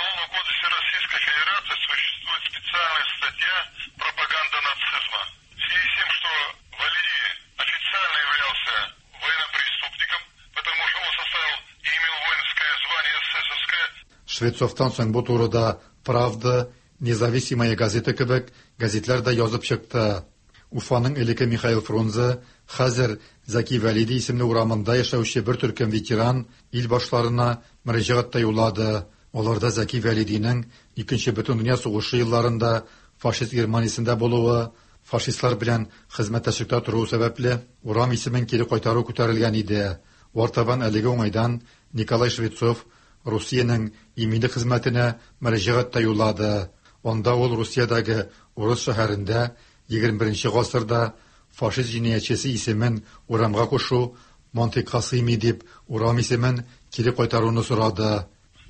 Швецовтан соң бу турыда Правда, Независимая газета кебек газетлар да язып чыкты. Уфаның элеке Михаил Фрунзе хәзер Зәки Вәлиди исемле урамында яшәүче бер төркем ветеран ил башларына мөрәҗәгать юллады. Аларда Зәки Вәлидинең 2нче бөтен дөнья сугышы елларында фашист Германиясендә булуы, фашистлар белән хезмәттәшлектә торуы сәбәпле урам исемен кире кайтару күтәрелгән иде. Вартабан әлеге уңайдан Николай Швецов Русиянең иминлек хезмәтенә мөрәҗәгать юллады. Анда ул Русиядәге Урыс шәһәрендә 21 гасырда фашист җинаятьчесе исемен урамга кушу, Монте-Касыми дип урам исемен кире кайтаруны сорады.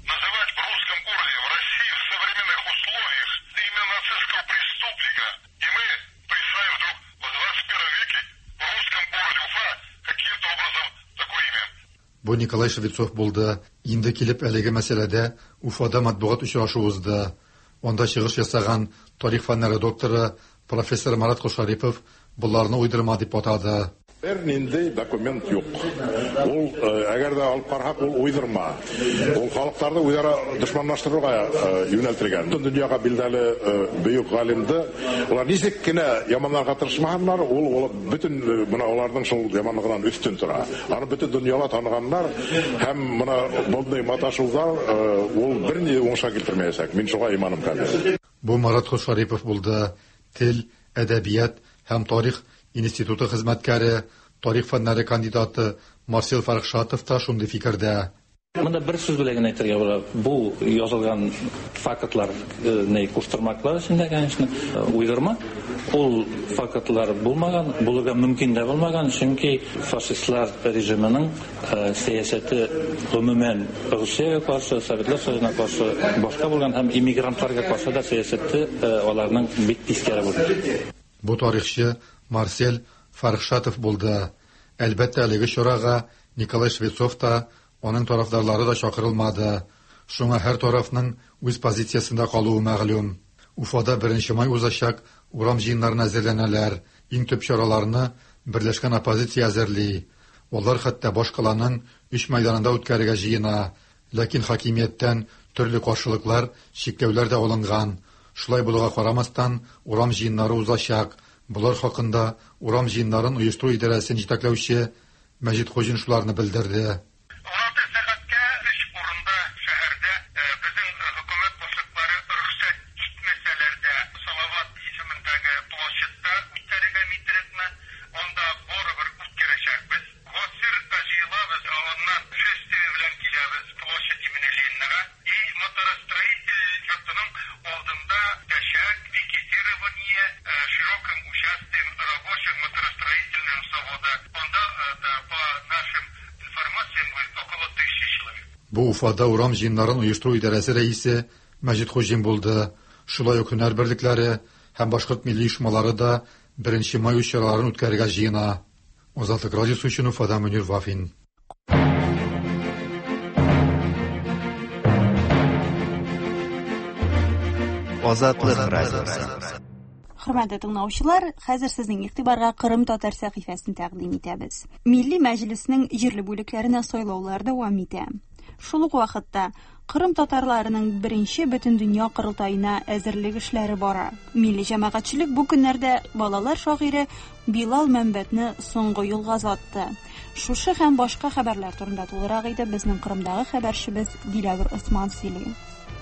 Бу Николай Швецов булды. Инде килеп әлеге мәсьәләдә Уфада матбугат очрашу узды. Анда чыгыш ясаган тарих фәннәре докторы профессор Марат Кошарипов буларны уйдырма дип атады. Нинди документ юк. Ул әгәр дә алып карасак, ул уйдырма. Ул халыкларны үзара дошманлаштыруга юнәлтелгән. Бөтен дөньяга билдәле бөек галимде, улар ничек кенә яманларга тырышмаганнар, ул бөтен моны аларның шул яманлыгыннан үстен тора. Аны бөтен дөньяга таныганнар һәм моны булды маташулар ул берни уңышка китермәячәк. Мин шуга иманым калды. Бу Марат Кошарипов булды. Тел, әдәбият һәм тарих институты хезмәткәре, Тарих фәннәре кандидаты Марсел Фархшатов та шундый фикердә. Мында бер сүз белән әйтергә була. Бу язылган фактлар не куштырмаклар өчен, конечно, уйдырма. Ул фактлар булмаган, булырга мөмкин дә булмаган, чөнки фашистлар режимының сәясәте гомумән Русиягә каршы, Советлар Союзына каршы, башка булган һәм иммигрантларга каршы да сәясәте аларның бик тискәре булды. Бу тарихчы Марсел Фархшатов булды. Әлбәттә, әлеге чарага Николай Швецов та, аның тарафдарлары да чакырылмады. Шуңа һәр тарафның үз позициясында калуы мәгълүм. Уфада 1 май узачак урам җыеннарына әзерләнәләр. Иң төп чараларны Берләшкән оппозиция әзерли. Алар хәтта башкаланың 3 мәйданында үткәрергә җыена. Ләкин хакимияттән төрле каршылыклар, чикләүләр дә алынган. Шулай булуга карамастан, урам җыеннары узачак. Булар хакында урам җыеннарын оештыру идарәсен җитәкләүче Мәҗит Хуҗин шуларны белдерде. Бу Уфада урам җыеннарын оештыру идарәсе рәисе Мәҗит Хуҗин булды. Шулай ук һөнәр берлекләре һәм башкорт милли оешмалары да 1 май чараларын үткәрергә җыена. Азатлык радиосы өчен Уфада Мөнир Вафин. Азатлык радиосы. Хөрмәтле тыңлаучылар, хәзер сезнең игътибарга Кырым татар сәхифәсен тәкъдим итәбез. Милли Мәҗлеснең җирле бүлекләренә сайлаулар дәвам итә. Шул ук вакытта Кырым татарларының 1-нче Бөтендөнья курылтаена әзерлек эшләре бара. Милли җәмәгатьчелек бу көннәрдә балалар шагыйре Билал Мәмбәтне соңгы юлга озатты. Шушы һәм башка хәбәрләр турында тулырак итеп безнең Кырымдагы хәбәрчебез Диләвер Усман сөйли.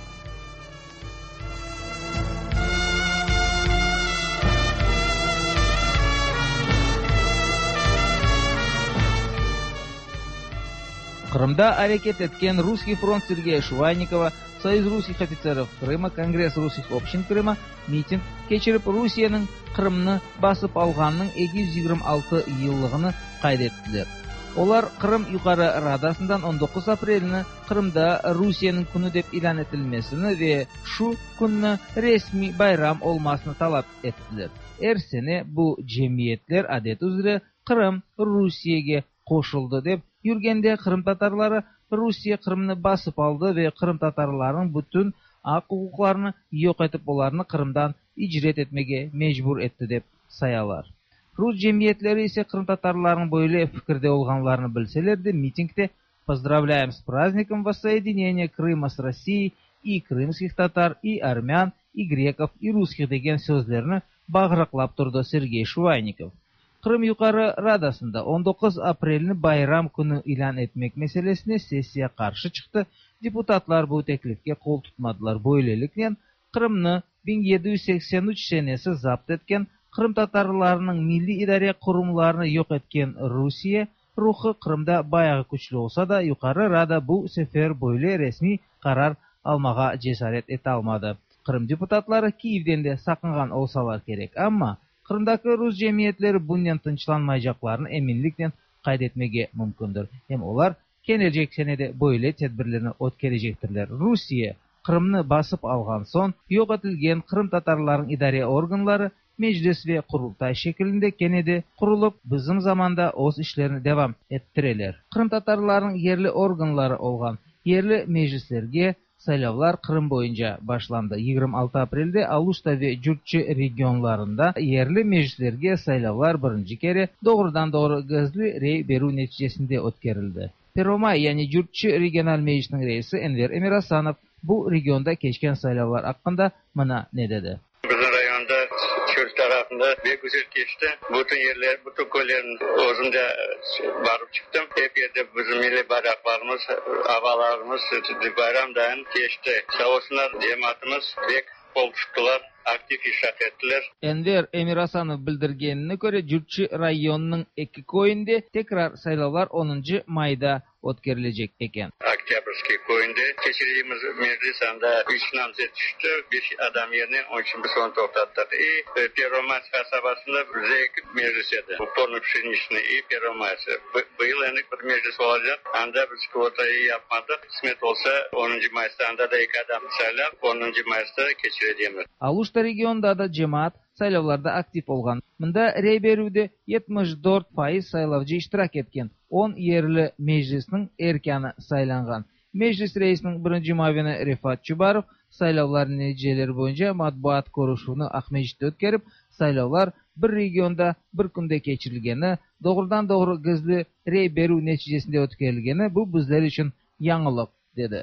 Крымда әрекет еткен Русский фронт Сергея Швайникова, Союз русских офицеров Крыма, Конгресс русских общин Крыма митинг кечіріп Русияның Крымны басып алғанның 226 еллыгыны кайд еттілер. Олар Крым Юқары Радасындан 19 апрельні Крымда Русияның күні деп илан етілмесіні ве шу күнні ресми байрам олмасыны талап еттілер. Әрсене бұл жемиетлер адет үзірі Крым Русияге қошылды деп Юргенде Кырым татарлары Русия Кырымны басып алды ве Кырым татарларының бүтін ак хукукларны yok etip оларны Кырымдан icret etmege mecbur etti деп саялар. Рус жемиетлері ise Кырым татарларының böyle fikirde olganlarını bilselerdi митингте «Поздравляем с праздником воссоединения Крыма с Россией и крымских татар, и армян, и греков, и русских» деген sözlerini bağıraqlap turdu Сергей Швайников. Крым Юқары Радасында 19 апрельні байрам күні илан etmek meselesine sessiya karşı çıktı. Депутатлар bu teklifke kol tutmadılar. Böylelikle Kırım'ны 1783 senesi zapt etken Kırım tatarlarının milli idare kurumlarını yok etken Rusiya ruhu Kırım'da bayağı güçlü olsa da Yuqarı Rada bu sefer böyle resmi karar almağa cesaret ete almadı. Kırım deputatları Kiev'den de sakıngan olsalar gerek ama Kırım'daki Rus cemiyetleri bundan tınçlanmayacaklarını eminlikle kaydetmege mümkündür. Hem olar gelecek senede böyle tedbirlerini ötkelecektirler. Rusya Kırım'ını basıp algan son yok etilgen Kırım tatarların idare organları meclis ve kurultay şeklinde kenede kurulup bizim zamanda oz işlerini devam ettireler. Kırım tatarların yerli organları olgan yerli meclislerge saylavlar Kırım boyunca başlandı. 26 April'de Aluşta ve Cürtçü regionlarında yerli meclislerge saylavlar birinci kere doğrudan doğru gizli rey beru neticesinde ötkerildi. Peromay yani Cürtçü regional meclisinin reisi Enver Emirasanov bu regionda geçken saylavlar hakkında bana ne dedi? Bizim rayonda Kürt tarafında bir güzel geçti. Bütün yerler, bütün köylerin ozunca varıp çıktım. Hep yerde bizim milli bayraklarımız, havalarımız bayramdan geçti. Sağ olsunlar cemaatimiz pek bol tuttular. aktif iştirak ettiler. Enver Emirasonov bildirganine ko'ra, Jurtchi rayonining 2 koyunda tekrar saylovlar 10 mayda o'tkazilajak ekan. Oktyabrskiy koyunda geçirdiğimiz meclis anda 3 namzet düştü. Bir adam yerine onun için bir son topladılar. Первомайск kasabasında zevk meclis edi. Bu porno pşenişini Первомайск. Bu yıl enik bir meclis olacak. Anda biz kvotayı yapmadık. Kısmet olsa 10. Mayıs'ta anda da 2 adam saylab 10. Mayıs'ta geçireceğimiz. Aluşta regionda da cemaat saylovlarda aktif olgan. Mında rey berude 74% saylovchi iştirak etgan. 10 yerli meclisning erkani saylangan. Meclis reisinin birinci mavini Rifat Chubarov saylovlar netijalari bo'yicha matbuot ko'rishuvini Ahmejitda o'tkazib, saylovlar bir regionda bir kunda kechirilgani, doğrudan-doğru gizli rey beru neticasida o'tkazilgani bu bizlar uchun yangilik dedi.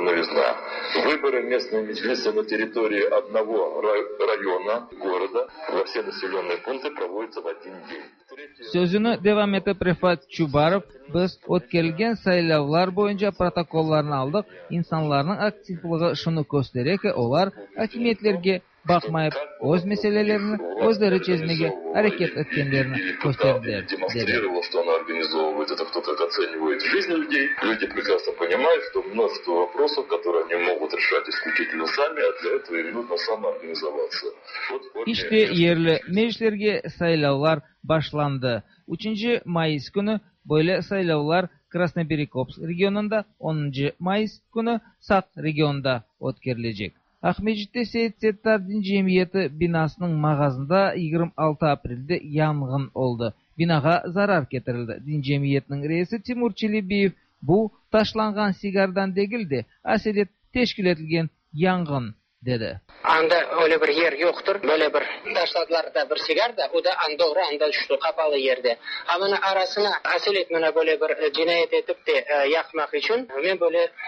Выборы местного меджлиса на территории одного района города во все населенные пункты проводятся в один день. Sözünü devam etip Rifat Chubarov, biz o'tkazilgan saylovlar bo'yicha protokollarni aldık. İnsanların aktivligi shuni ko'rsatadi ki, ular hokimiyatlarga bakmayıp o'z meselelerini o'zlari chizmaga harakat etganlarini ko'rsatdilar. Демонстрировал, что она организовывает это, кто как оценивает жизнь людей. Люди прекрасно понимают, что множество вопросов, которые они могут решать исключительно сами, а для этого им нужно самоорганизоваться. İşte yerli meclislerge saylovlar başlandı. 3 Mayıs günü böyle saylovlar Krasnoperekopsk regionunda, 10 Mayıs günü Sak regionunda o'tkazilajak. Ahmejit'te Seyit Settardin Cemiyeti binasının mağazında 26 Aprel'de yangın oldu. Binaga zarar getirildi. Din Cemiyeti'nin reisi Timur Çelebiyev bu taşlangan sigardan değildi, aselet teşkil edilgen yangın dedi. Anda öyle bir yer yoktur. Böyle bir taşladılar da bir sigar da o da anda düştü kapalı yerde. Ama arasına asil etmene böyle bir cinayet edip de yakmak için ben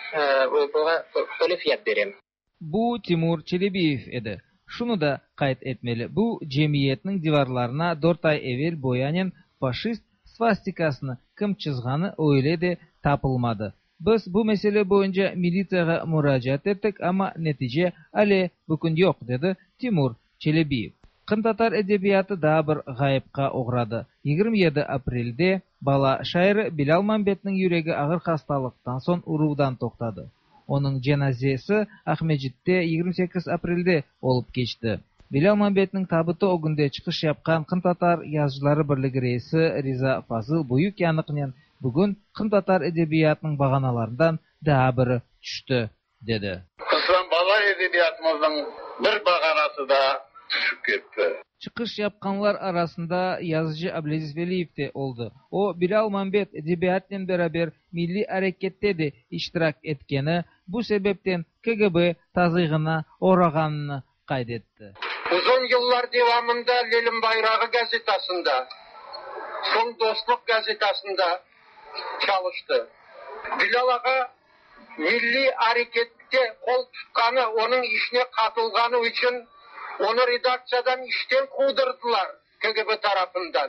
böyle fiyat vereyim. Bu Timur Çelebiyev edi. Şunu da kayıt etmeli. Bu cemiyetinin divarlarına 4 ay evvel boyanan faşist svastikasını kim çizganı öyle de tapılmadı. Biz bu mesele boyunca militsiyaya müracaat ettik ama netice ale bugün yok dedi Timur Çelebiyev. Kın Tatar edebiyatı daha bir gayipka uğradı. 27 Aprel'de bala şairi Bilal Mambet'nin yüreği ağır hastalıktan son uruğdan toxtadı. Onun cenazesi Ahmejit'te 28 Aprel'de olup geçti. Bilal Mambet'nin tabutu o günde çıkış yapkan Kın Tatar Yazıcıları Birliği reisi Riza Fazıl Buyuk yanıqnen bugün Kın Tatar edebiyatının bağanalarından daha biri düştü dedi. Kısmen bala edebiyatımızın bir bağanası da düşüp gitti. Çıkış yapkanlar arasında yazıcı Abdelaziz Veliyev de oldu. O Bilal Mambet edebiyatla beraber milli harekette de iştirak etkeni, bu sebepten KGB tazığına uğraganını kaydetti. Uzun yıllar devamında Lelim Bayrağı gazetasında, Son Dostluk gazetasında çalıştı. Bilal Ağa milli harekette kol tutkanı, onun işine katılganı için onu redaksiyadan işten kovdurdular KGB tarafından.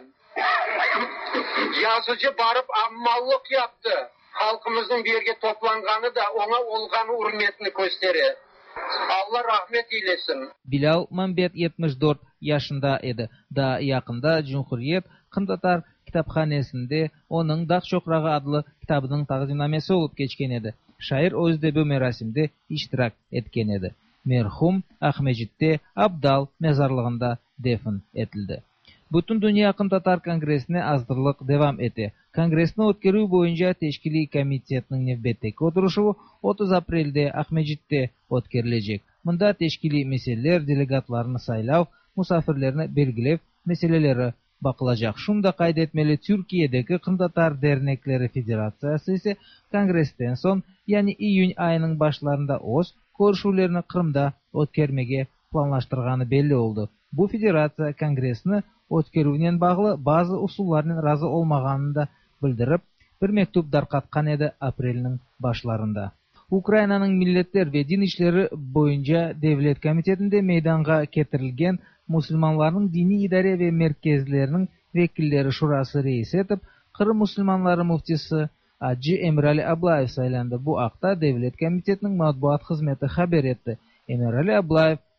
Yazıcı barıp ammallık yaptı. Halkımızın bir yere toplanganı da ona olganı hürmetini gösterir. Allah rahmet eylesin. Bilal Mambet 74 yaşında idi. Da yakında Cumhuriyet Kın Tatar kitapxanesinde onun Dağ Çoqrağı adlı kitabının taqdimnamesi olup geçken edi. Şair özde bu merasimde iştirak etken edi. Merhum Ahmejit'te Abdal mezarlığında defin etildi. Bütün Dünya Kın Tatar Kongresine azdırlık devam etti. Kongresini o'tkaruv boyunca Teşkili Komitetinin navbatdagi o'tirishuvi 30 Aprel'de Ahmejit'te o'tkarilajak. Bunda teşkili meseleler, delegatlarını saylav, musafirlerini belgilab, meseleleri bakılacak. Şunu da kaydetmeli, Türkiye'deki Kın Tatar Dernekleri Federasyası ise Kongresden son, yani iyun ayının başlarında o'z ko'rishuvlarini Kırım'da o'tkazmaga planlaştırganı belli oldu. Bu federatsiya Kongresini o'tkazuvdan bağlı bazı usullarning razı olmaganını da bildirib, bir mektup tarqatgan edi aprelning başlarında. Ukrayna'nın Milletler ve Din İşleri boyunca Devlet Komitetinde meydanga ketirilgen Müslümanların dini idare ve merkezlerinin vekilleri şurası reisi etip, Kırım Müslümanları muftisi Hacı Emrali Ablayev saylandı. Bu akta Devlet Komitetinin matbuat hizmeti haber etti. Emrali Ablayev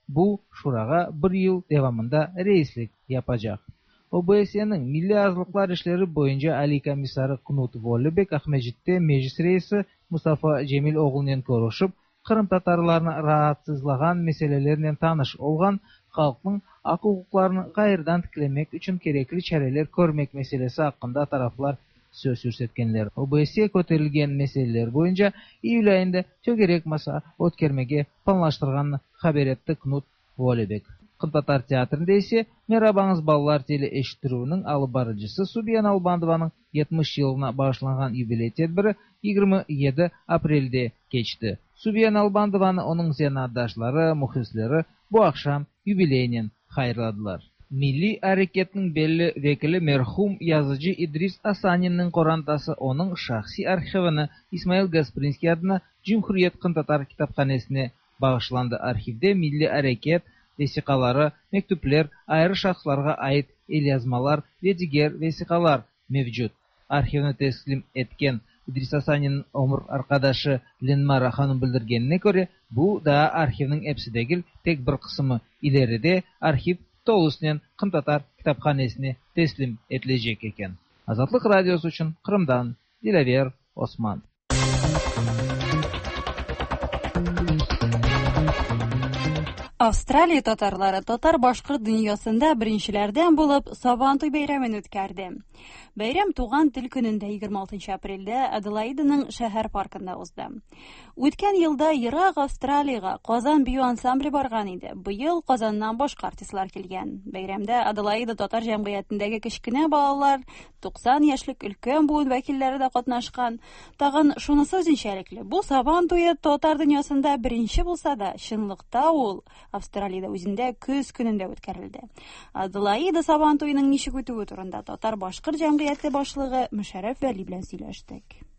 bu şurага 1 yıl devamında reislik yapacak. OBSE'nin Milli Azlıklar İşleri boyunca Ali Komissarı Knut Vollebek Ahmedjit'te meclis reisi Mustafa Cemil oğlunen görüşüp, Kırım Tatarlarını rahatsızlagan meselelerle tanış olgan, halkın hak hukuklarını gayırdan tiklemek için gerekli çareler görmek meselesi hakkında taraflar söz sürsetkenler. OBSE köterilgen meseleler boyunca iyul ayında tögerek masa ötkermege planlaştırganını haber etti Knut Vollebek. Kırım Teatrında ise Merhabаңыз балалар теле eşittiruunun alıbarıcısı Subiyan Albandovanın 70 yılına bağışlanan юбилей tedbiri 27 aprelde geçti. Subiyan Albandovanı onun senardaşları, muhlisleri bu akşam юбилейнен hayırladılar. Milli Hareket'in belli vekili merhum yazıcı İdris Asanin'in korantası onun şahsi arşivini İsmail Gasprinski adına Cumhuriyet Kırım Tatar Kitapxanesine bağışlandı. Arxivde Milli Hareket vesikaları, mektuplar, ayrı şahslarga ait el yazmalar ve diğer vesikalar mevcut. Arxivini teslim etken İdris Asanin'in ömür arkadaşı Lenmara Hanım bildirgenine göre bu da arxivinin hepsi değil, tek bir kısmı ileride arxiv Tolus'un Kırım Tatar Kitapxanesine teslim edilecek eken. Azatlık Radyosu için Kırım'dan Dilaver Osman. Австралия татарлары татар башкорт дөньясында беренчеләрдән булып Сабантуй бәйрәмен үткәрде. Бәйрәм туган тел көнендә 26 апрельдә Аделаиданың шәһәр паркында узды. Үткән елда Ерак Австралиягә Казан бию ансамбле барган иде. Быел Казаннан башка артистлар килгән. Бәйрәмдә Аделаида татар җәмгыятендәге кечкенә балалар, 90 яшьлек өлкән буын вәкилләре дә катнашкан. Тагын шунысы үзенчәлекле. Бу Сабантуй татар дөньясында беренче булса да, чынлыкта ул Австралиядә үзендә күз көнендә үткәрелде. Аделаида Сабантуйның ничек үтүе турында татар башкорт җәмгыяте башлыгы Мөшәррәф Вәли белән сөйләштек.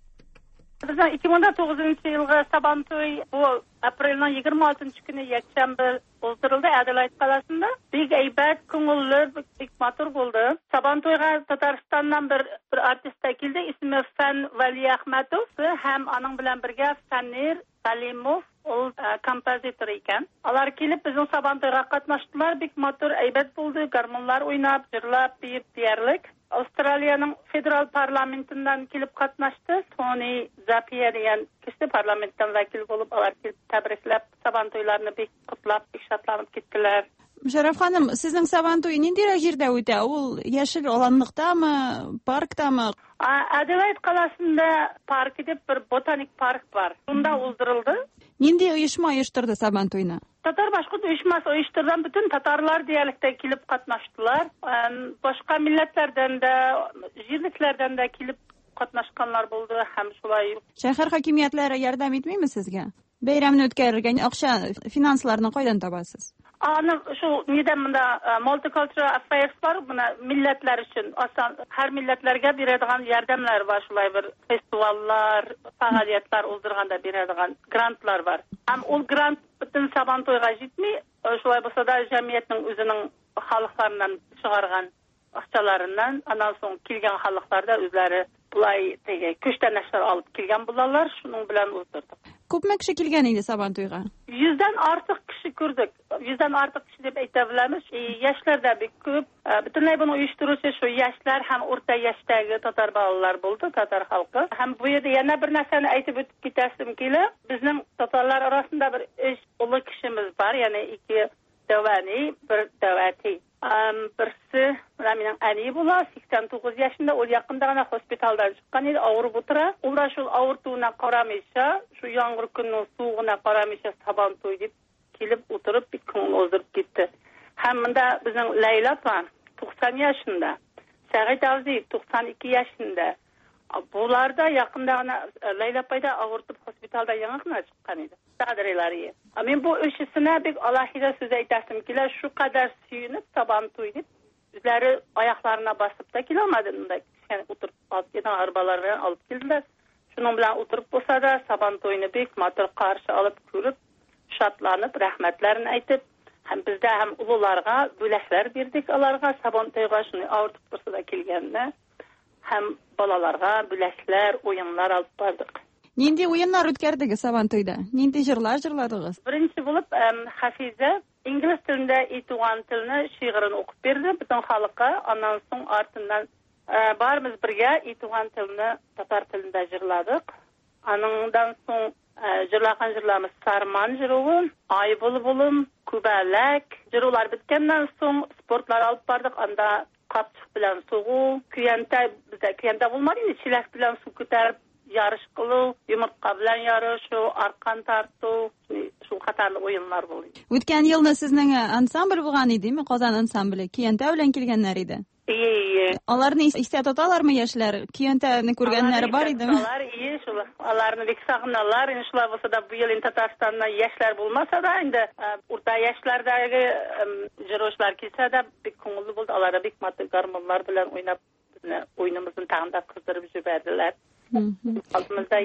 Bizning 2009 yılғы Sabantoy bu aprelning 26 günü yakshanba o'zdirildi Adelaide qalasında. Big aybat, ko'ngilli, big motor bo'ldi. Sabantoyga Tataristondan bir artist keldi, ismi Fan Vali Ahmedov, ham aning bilan birga Sanir Salimov, ol kompozitor ekan. Ular kelib bizning Sabantoyga qatnashdilar, big motor aybat bo'ldi, garmonlar o'ynab, jırlab, deyarlik. Avustraliyanın federal parlamentinden kelip katnaştı. Tony Zapier degan kişi parlamentdan vakil bolup, ular kelip tabriklab, Sabantoylarını bek qutlab, şatlanıp ketdiler. Müşərrəf xanım, sizin Sabantoy nindирәк җирдә үтә? Ул яшел аланлыктамы, парктамы? Adelaide qalasında park edip bir botanik park var. Bunda uzduruldu. Nindi uyuşma uyuşturdu Sabantoyны? Tatar başkurt uyuşması uyuşturdan bütün Tatarlar diyalikte kelip katnaştılar. Başka milletlerden de, jirliklerden de kelip katnaşkanlar buldu. Hem şulay. Şəhər hakimiyyətləri yardım etmiymi sizgə? Beyramını ötkərirgə akşa finanslarını qaydan tabasız? Şu neden bunda multicultural affairs var, buna milletler için aslında her milletlerge beradigan yardımlar var, şulay bir festivallar, faaliyetler uzdurganda beradigan grantlar var. Hem o grant bütün Sabantoyga jetmey, şulay bolsa da jamiyetning özünün halklarından çıgargan akçalarından anan soň kelgen halklarda özleri bulay köçten aşar alıp kelgen bulallar, şunun bilen uzdurduk. Köpme kişi kelgen idi Sabantoyga? 100'den artık kişi gördük. 100'den artık kişi dep aytabilamiz. Yaşlar da bir köp. Bütünlay bunu uyuşturucu şu yaşlar hem orta yaşdagi Tatar balalar buldu, Tatar halkı. Hem bu yerda yana bir narsani aytib o'tib ketasim kelib, bizning Tatarlar arasında bir ulu kişimiz var, yani iki davani, bir davati. Birisi mening ani bola 89 yaşında, o yaqindagina hospitaldan chiqqan edi, og'rib o'tira. Ular shu og'rituvuna qaramaycha, shu yomg'ir kunning suvug'ina qaramaycha Sabantoy deb kelib o'tirib, bir kun o'zdirib ketdi. Hamda bizning Layla pan 90 yaşında, Sa'id Avzi 92 yaşında. Bularda yaqindagina Layla payda og'ritib hospitaldan yangiqina chiqqan edi. Tadrilari. Men bu işisine bir alahida söz aytasim kelar, şu kadar suyunib Sabantoy deb üzleri ayaklarına basıp da kilomadığında yani oturup alıp giden arabalar bilen alıp geldiler. Şunun bilen oturup bolsa da Sabantoy'unu bek motor karşı alıp görüp şatlanıp rahmetlerini aytıp hem bizde hem ulularga bölekler berdik, alarga Sabantoyga şunu ağırtıp bolsa da kelgende hem balalarga bölekler, oyunlar alıp bardık. Nindi oyunlar ötkərdiniz Sabantoyda? Nindi jırlar jırladınız? Birinci bulup Hafize İngiliz tilinde ituğan tilini şiirini okup verdi bütün halka. Ondan soň artından barımız birge ituğan tilini tatar tilinde jırladık. Anından soň jırlagan jırlamız Sarman jıruğu, Ay bulum, Kubelek. Jırular bitkenden soň sportlar alıp bardık. Anda kapçık bilen soğu, küyente bulmadı. Çilek bilen su küterip yarış kılı, yumurtka bilen yarış, arkan tartı, şu katarlı oyunlar buluyor. Ötken yılda sizning ansambl bolgan idimi? Qozan ansambli Kiyente bilen kelgenler idi. İyi. Alarni iste totalarmı yaşlar? Kiyenteni көргәннәре бар idimi? Алар iyi şula. Alarını bek sagınalar. İnşallah bolsa da bu yıl Tatarstan'da yaşlar bulmasa da indi orta yaşlardagi jıroşlar kilse de bek koңулlu buldu. Alara bek matı garmonlar bilen oynap oyunumuzun tağında kızdırıp jüberdiler. Altımızda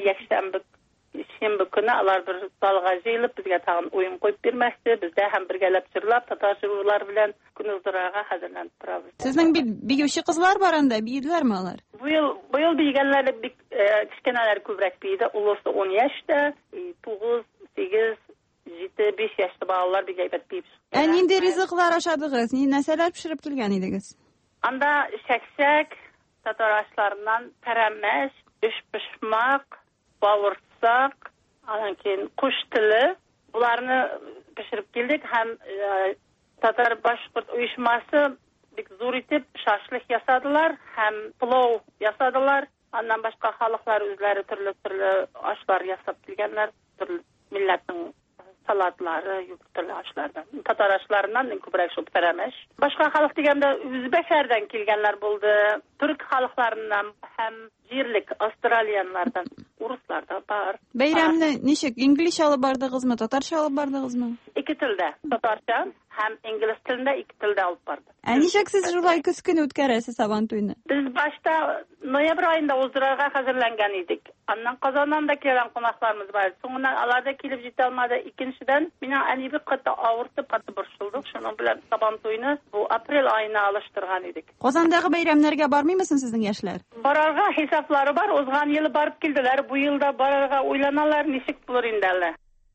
şembe günü alar bir dalga jeyilip bizge tağın oyun koyup bermekti. Bizde hem birgelep jırlap Tatar jırolar bilen günüzdiraga hazırlanıp turabız. Sizning biýüşi kızlar bar anda, biýdilermi alar? Bu yıl bilgenler kiçkeneler köbrek biydi. Ulusda 10 yaşta, 9, 8, 7, 5 yaşta bağlılar bir gaybet biyip. Ninde rizıklar aşadığız? Näseler pişirip kelgen idiňiz? Anda şäksek, Tatar aşlarından peremeş, pişmak, bawırsak, anan keyin kuş tili. Bularını pişirip geldik. Hem Tatar Başkurt uyuşması zor itip şaşlık yasadılar, hem plov yasadılar. Ondan başka halklar özleri türlü aşlar yasap bilgenler, türlü milletin salatları, türlü aşlardan. Tatar aşlarından köprek şu biteremeş. Başka halk degende Üzbekerden kelgenler buldu. Türk halklarından hem jirlik Astraliyanlardan, Ruslar da var. Beyramni nişek İngiliz alıp bardığızmı, Tatarça alıp bardığızmı? İki tilde. Tatarça hem İngiliz tilinde iki tilde alıp bardık. Nişek siz julay küskün ötkeresiz Saban toyunu? Biz başta noyabr ayında ozduraga hazırlangan idik. Ondan Kazandan da gelen konaklarımız var. Soňundan alarda kelip jete almady. İkinçiden mena anibi qata awurtyp qata burşuldyk. Şonuň bilen Saban toyunu bu aprel ayına alıştırgan idik. Kazandagy bayramlarga barmymysyn sizin yaşlar? Bararga hesaplary bar. Ozgan ýyly barıp keldiler. Bu ýylda bararga oýlanalar, nişik bolar indeler.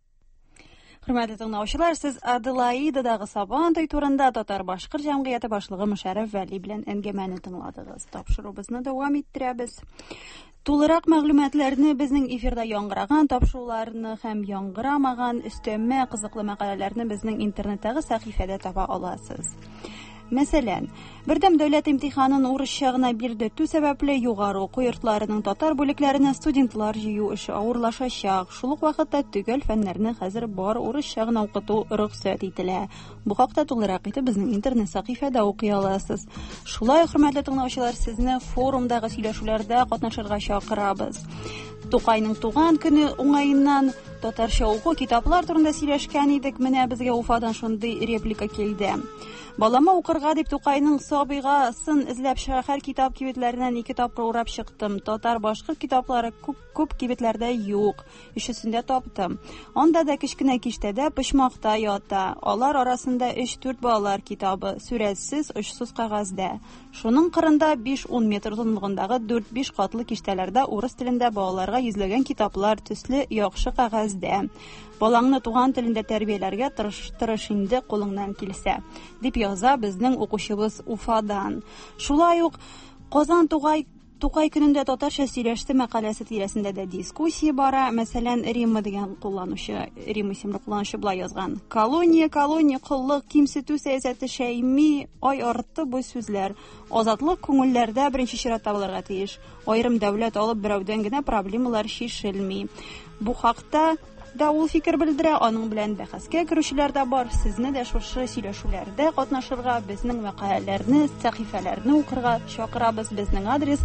Hürmetli dinlewçiler, siz Adelaidadagy Saban toy turunda Tatar Başkır Jamgyýaty başlygy Müşerref Veli bilen engemeni dinladygyz. Tapşyrybyzyny dowam etdiräbis. Tolyrak maglumatlaryny bizning efirde ýaňgyragan tapşyryklaryny hem ýaňgyramagan üstemme kızykly makalalaryny bizning internetdagi sahyfada tapa alasyz. Meselen, birdem döwlet imtihanyn urusça gyna birdi. Tu sebäple ýogary okuw ýurtlarynyň tatar böleklerine studentlar ýyýu işi awırlaşaçak. Şuluk wagtda tügel fenlerini häzir bar urusça gyna okutuw ruhsat etilä. Bu hakda tolyrak ýa bizning internet sahyfada okuy alasyz. Şulay hürmetli dinlewçiler, sizni forumdagy süýleşүүлerde gatnaşyrga çakyrabys. Toqaynyň tugan güni oňaýyndan tatarça okuw kitaplar turunda süýleşken idik. Mene bizge Ufadan şonday replika keldi. Balama okurga dip Toqaynyň Sabigasyny izlep şäher kitap kibetlerinden 2 tapyr urap çykdym. Tatar başka kitaplary köp kibetlerde ýok. Üçüsinde tapdym. Onda da kiçkine kiştede pişmakta ýata. Alar arasında 3-4 balalar kitabı, süretsiz, uçsuz kagazda. Şunun kırında 5-10 metr uzunluğundagy 4-5 katlı kiştelerde urus tilinde balalarga yüzlegen kitaplar tüslü ýakşy kagazda. Balаңны туган телендә тәрбияләргә тырыш инде кулыңнан килсә, дип яза безнең укучыбыз Уфадан. Шулай ук Казан Тукай көнендә татарча сөйләште мәкаләсе тирәсендә дә дискуссия бара. Мәсәлән, Римма дигән кулланучы, Римма исемле кулланучы булай язган. Колония, кыллык, кимсетү сәясәте шәйми, ай арытты бу сүзләр. Азатлык күңелләрдә беренче чиратта булырга тиеш. Айрым дәүләт алып берәүдән генә проблемалар шишелми. Бу хакта да ул фикер белдерә, аның белән бәхәскә керүчеләр дә бар. Сезне дә шушы сөйләшүләрдә катнашырга, безнең мәкаләләрне, сәхифәләрне укырга чакырабыз. Безнең адрес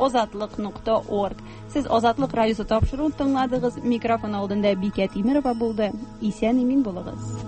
ozatlyk.org. Siz Ozatlyk радиосы тапшыруын тыңладыгыз. Микрофон алдында Бикә Тимирова булды. Исән-имин булыгыз.